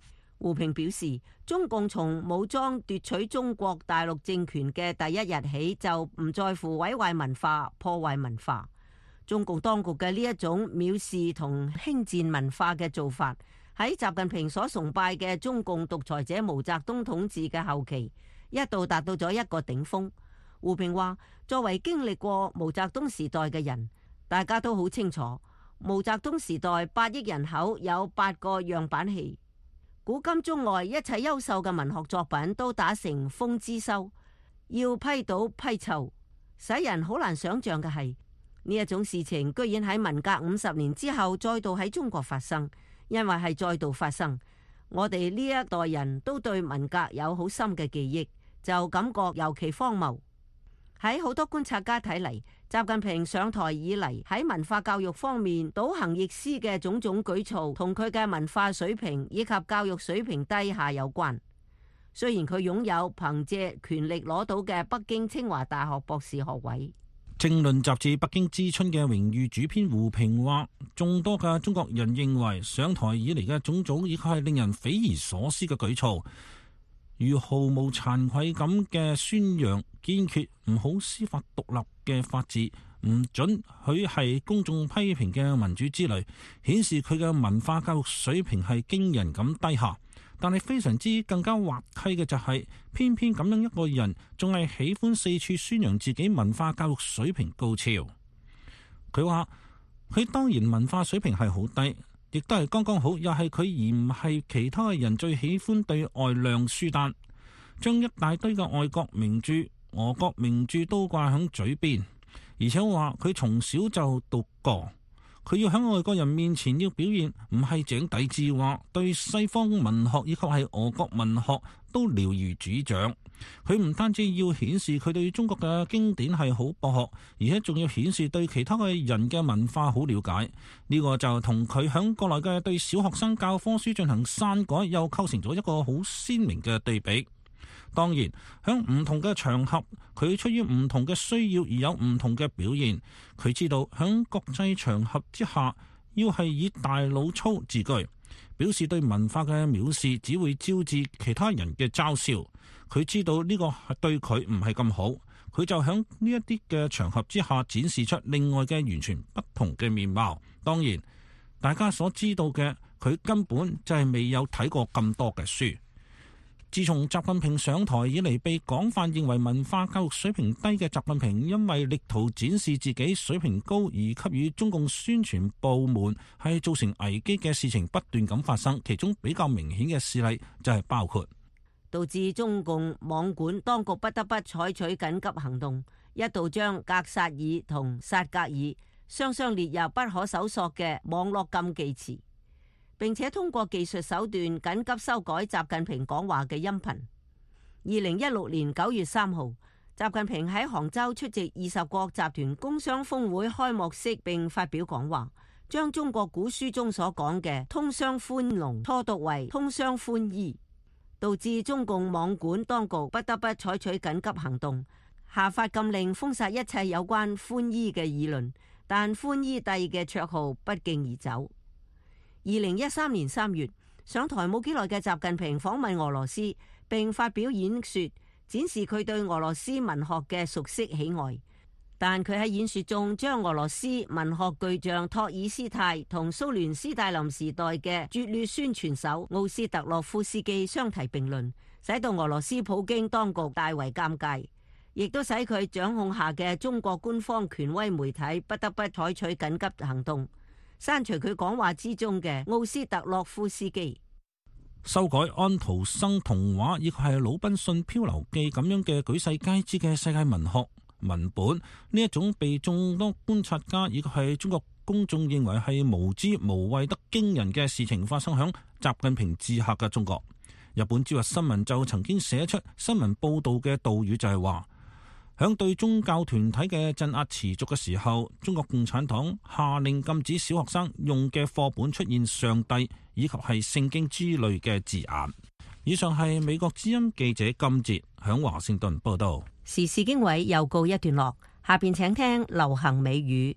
Speaker 1: 胡平表示，中共從武裝奪取中國大陸政權嘅第一日起，就唔在乎毀壞文化、破壞文化。中共當局嘅呢一種藐視同輕賤文化嘅做法，喺習近平所崇拜嘅中共獨裁者毛澤東統治嘅後期，一度達到咗一個頂峰。胡平話，作為經歷過毛澤東時代嘅人，大家都好清楚，毛澤東時代8億人口有8個樣板戲。古今中外一切優秀嘅文學作品都打成封之收，要批倒批臭，使人好難想象嘅係呢一種事情居然喺文革50年之後再度喺中國發生。因為係再度發生，我哋呢一代人都對文革有好深嘅記憶，就感覺尤其荒謬。喺好多觀察家睇嚟，習近平上台以嚟喺文化教育方面倒行逆施嘅種種舉措，同佢嘅文化水平以及教育水平低下有關。雖然佢擁有憑借權力攞到嘅北京清華大學博士學位。
Speaker 11: 政論雜誌北京之春嘅榮譽主編胡平話，眾多嘅中國人認為上台以嚟嘅種種亦係令人匪夷所思嘅舉措，如毫無慚愧感嘅宣揚堅決唔好司法獨立嘅法治，唔准許係公眾批評嘅民主之類，顯示佢嘅文化教育水平係驚人咁低下。但係非常之更加滑稽嘅就係，偏偏咁樣一個人仲係喜歡四處宣揚自己文化教育水平高超。佢話佢當然文化水平係好低，亦都係剛剛好，又係佢而唔係其他嘅人最喜歡對外亮書單，將一大堆嘅外國名著、俄國名著都掛喺嘴邊，而且話佢從小就讀過。佢要喺外國人面前要表現唔係井底之蛙，對西方文學以及係俄國文學都了如指掌。佢唔單止要顯示佢對中國嘅經典係好博學，而且仲要顯示對其他嘅人嘅文化好了解。呢個就同佢喺國內嘅對小學生教科書進行刪改，又構成咗一個好鮮明嘅對比。當然，喺唔同嘅場合，佢出於唔同嘅需要而有唔同嘅表現。佢知道喺國際場合之下，要係以大老粗自居，表示對文化嘅藐視，只會招致其他人嘅嘲笑。佢知道呢個係對佢唔係咁好，佢就喺呢一啲嘅場合之下展示出另外嘅完全不同嘅面貌。當然，大家所知道嘅，佢根本就係未有睇過咁多嘅書。自從習近平上台以嚟，被廣泛認為文化教育水平低嘅習近平，因為力圖展示自己水平高而給予中共宣傳部門係造成危機嘅事情不斷咁發生。其中比較明顯嘅事例就係包括
Speaker 1: 導致中共網管當局不得不採取緊急行動，一度將格薩爾同薩格爾雙雙列入不可搜索嘅網絡禁忌詞，並且通過技術手段緊急修改習近平講話嘅音頻。2016年9月3號，習近平喺杭州出席20國集團工商峰會開幕式並發表講話，將中國古書中所講嘅通商寬農錯讀為通商寬衣，導致中共網管當局不得不採取緊急行動，下發禁令封殺一切有關寬衣嘅議論，但寬衣帝嘅綽號不脛而走。2013年3月，上台冇幾耐嘅習近平訪問俄羅斯，並發表演說，展示佢對俄羅斯文學嘅熟悉喜愛。但佢喺演說中將俄羅斯文學巨匠托爾斯泰同蘇聯斯大林時代嘅拙劣宣傳手奧斯特洛夫斯基相提並論，使到俄羅斯普京當局大為尷尬，亦都使佢掌控下嘅中國官方權威媒體不得不採取緊急行動，刪除佢講話之中嘅奧斯特洛夫斯基。
Speaker 11: 修改安徒生童話以及係魯賓遜漂流記咁樣嘅舉世皆知嘅世界文學文本，呢一種被眾多觀察家以及係中國公眾認為係無知無畏得驚人嘅事情發生響習近平治下嘅中國。日本朝日新聞就曾經寫出新聞報道嘅導語，就係話響對宗教團體嘅鎮壓持續嘅時候，中國共產黨下令禁止小學生用嘅課本出現上帝以及係聖經之類嘅字眼。以上係美國之音記者金哲響華盛頓報道。
Speaker 1: 時事經緯又告一段落，下邊請聽流行美語。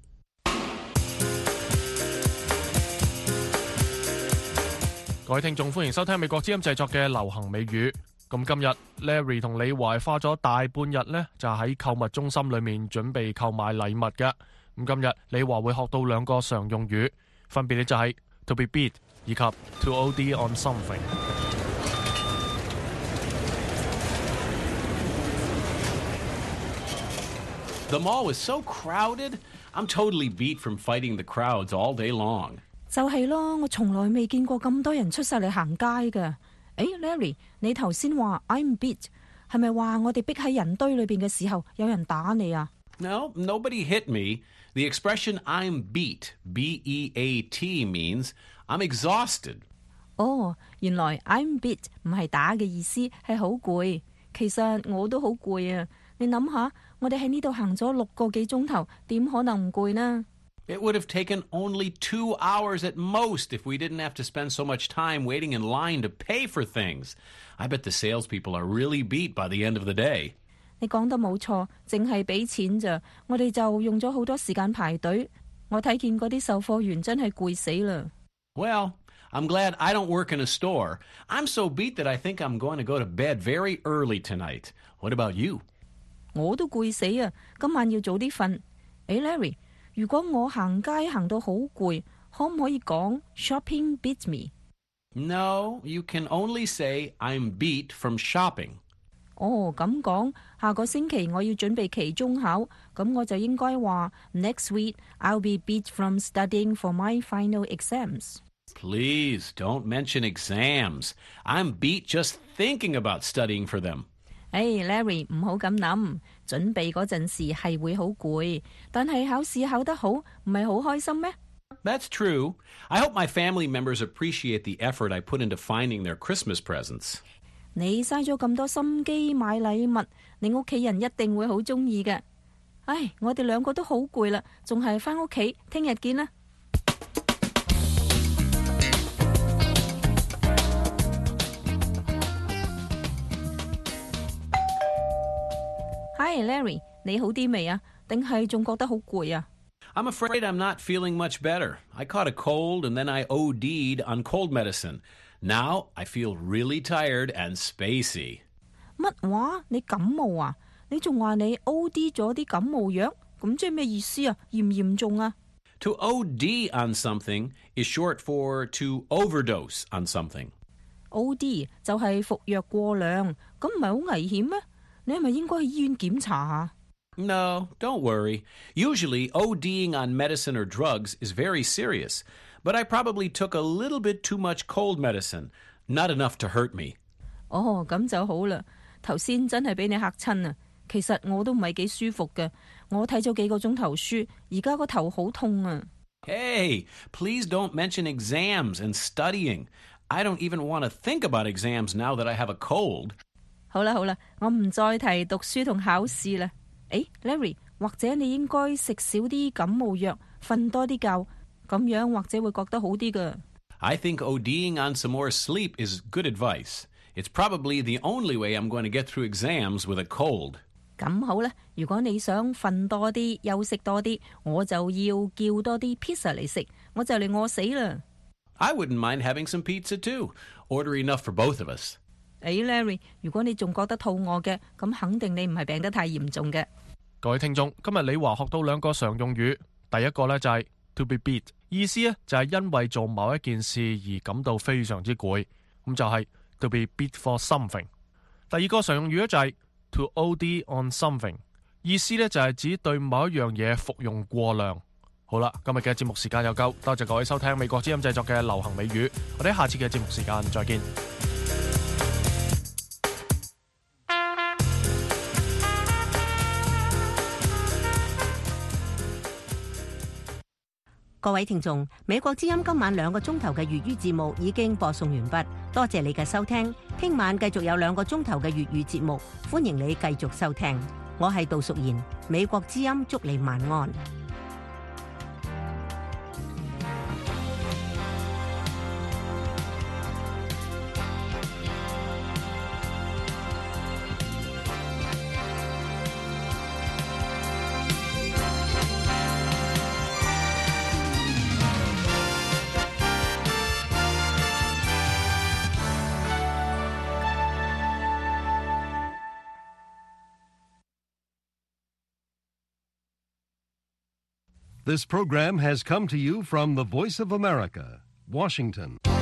Speaker 2: 各位聽眾，歡迎收聽美國之音製作嘅流行美語。咁今日 Larry 同李華花咗大半日呢，就喺購物中心裏面準備購買禮物嘅。咁今日李華會學到兩個常用語，分別呢就係 to be beat 以及 to OD on something。
Speaker 12: The mall is so crowded. I'm totally beat from fighting the crowds all day long.
Speaker 7: 就係咯，我從來未見過咁多人出晒嚟行街㗎。Larry， 你頭先話 I'm beat， 係咪話我哋逼喺人堆裏邊嘅時候有人打你啊？
Speaker 12: No, nobody hit me. The expression I'm beat, B-E-A-T, means I'm exhausted.
Speaker 7: 哦，原來 I'm beat 唔係打嘅意思，係好攰。其實我都好攰啊！你諗下，我哋喺呢度行咗6個幾鐘頭，點可能唔攰呢？
Speaker 12: It would have taken only 2 hours at most if we didn't have to spend so much time waiting in line to pay for things. I bet the salespeople are really beat by the end of the day.
Speaker 7: 你講得冇錯，淨係俾錢咋，我哋就用咗好多時間排隊。我睇見嗰啲售貨員真係攰死啦。
Speaker 12: Well, I'm glad I don't work in a store. I'm so beat that I think I'm going to go to bed very early tonight. What about you?
Speaker 7: 我都攰死啊！今晚要早啲瞓。Larry， 如果我行街行到好攰，可唔可以講 shopping beats me？
Speaker 12: No, you can only say I'm beat from shopping.
Speaker 7: 哦，咁講，下個星期我要準備期中考，咁我就應該話 Next week I'll be beat from studying for my final exams.
Speaker 12: Please don't mention exams. I'm beat just thinking about studying for them.
Speaker 7: Larry， 唔好咁諗，準備嗰陣時係會好攰，但係考試考得好，唔係好開心咩？
Speaker 12: That's true. I hope my family members appreciate the effort I put into finding their Christmas presents.
Speaker 7: 你嘥咗咁多心機買禮物，你屋企人一定會好中意嘅。我哋兩個都好攰啦，仲係返屋企，聽日見啦。Hi Larry， 你好啲未啊？定係仲覺得好攰啊？
Speaker 12: I'm afraid I'm not feeling much better. I caught a cold and then I OD'd on cold medicine. Now I feel really tired and spacey.
Speaker 7: 乜話？你感冒啊？你仲話你 OD 咗啲感冒藥？咁即係咩意思啊？嚴唔嚴重啊？
Speaker 12: To OD on something is short for to overdose on something.
Speaker 7: OD 就係服藥過量，咁唔係好危險咩？你係咪應該去醫院檢查下？
Speaker 12: No, don't worry. Usually ODing on medicine or drugs is very serious, but I probably took a little bit too much cold medicine, not enough to hurt me.
Speaker 7: 哦，咁就好啦。頭先真係俾你嚇親啊！其實我都唔係幾舒服嘅，我睇咗幾個鐘頭書，而家個頭好痛啊。
Speaker 12: Hey, please don't mention exams and studying. I don't even want to think about exams now that I have a cold.
Speaker 7: 好啦好啦，我唔再提讀書同考試啦。Larry， 或者你應該食少啲感冒藥，瞓多啲覺，咁樣或者會覺得好啲㗎。
Speaker 12: I think ODing on some more sleep is good advice. It's probably the only way I'm going to get through exams with a cold.
Speaker 7: 咁好啦，如果你想瞓多啲、休息多啲，我就要叫多啲 pizza 嚟食，我就嚟餓死啦。
Speaker 12: I wouldn't mind having some pizza too. Order enough for both of us.
Speaker 7: Larry， 如果你仲覺得肚餓嘅，咁肯定你唔係病得太嚴重嘅。
Speaker 2: 各位聽眾，今日李華學到兩個常用語，第一個呢就係 to be beat， 意思呢就係因為做某一件事而感到非常之攰，咁就係 to be beat for something。第二個常用語呢就係 to OD on something， 意思呢就係指對某一樣嘢服用過量。好啦，今日嘅節目時間又夠，多謝各位收聽美國之音製作嘅流行美語，我哋下次嘅節目時間再見。
Speaker 1: 各位聽眾，美國之音今晚2個鐘頭嘅粵語節目已經播送完畢，多謝你嘅收聽。聽晚繼續有2個鐘頭嘅粵語節目，歡迎你繼續收聽。我係杜淑賢，美國之音祝你晚安。
Speaker 13: This program has come to you from the Voice of America, Washington.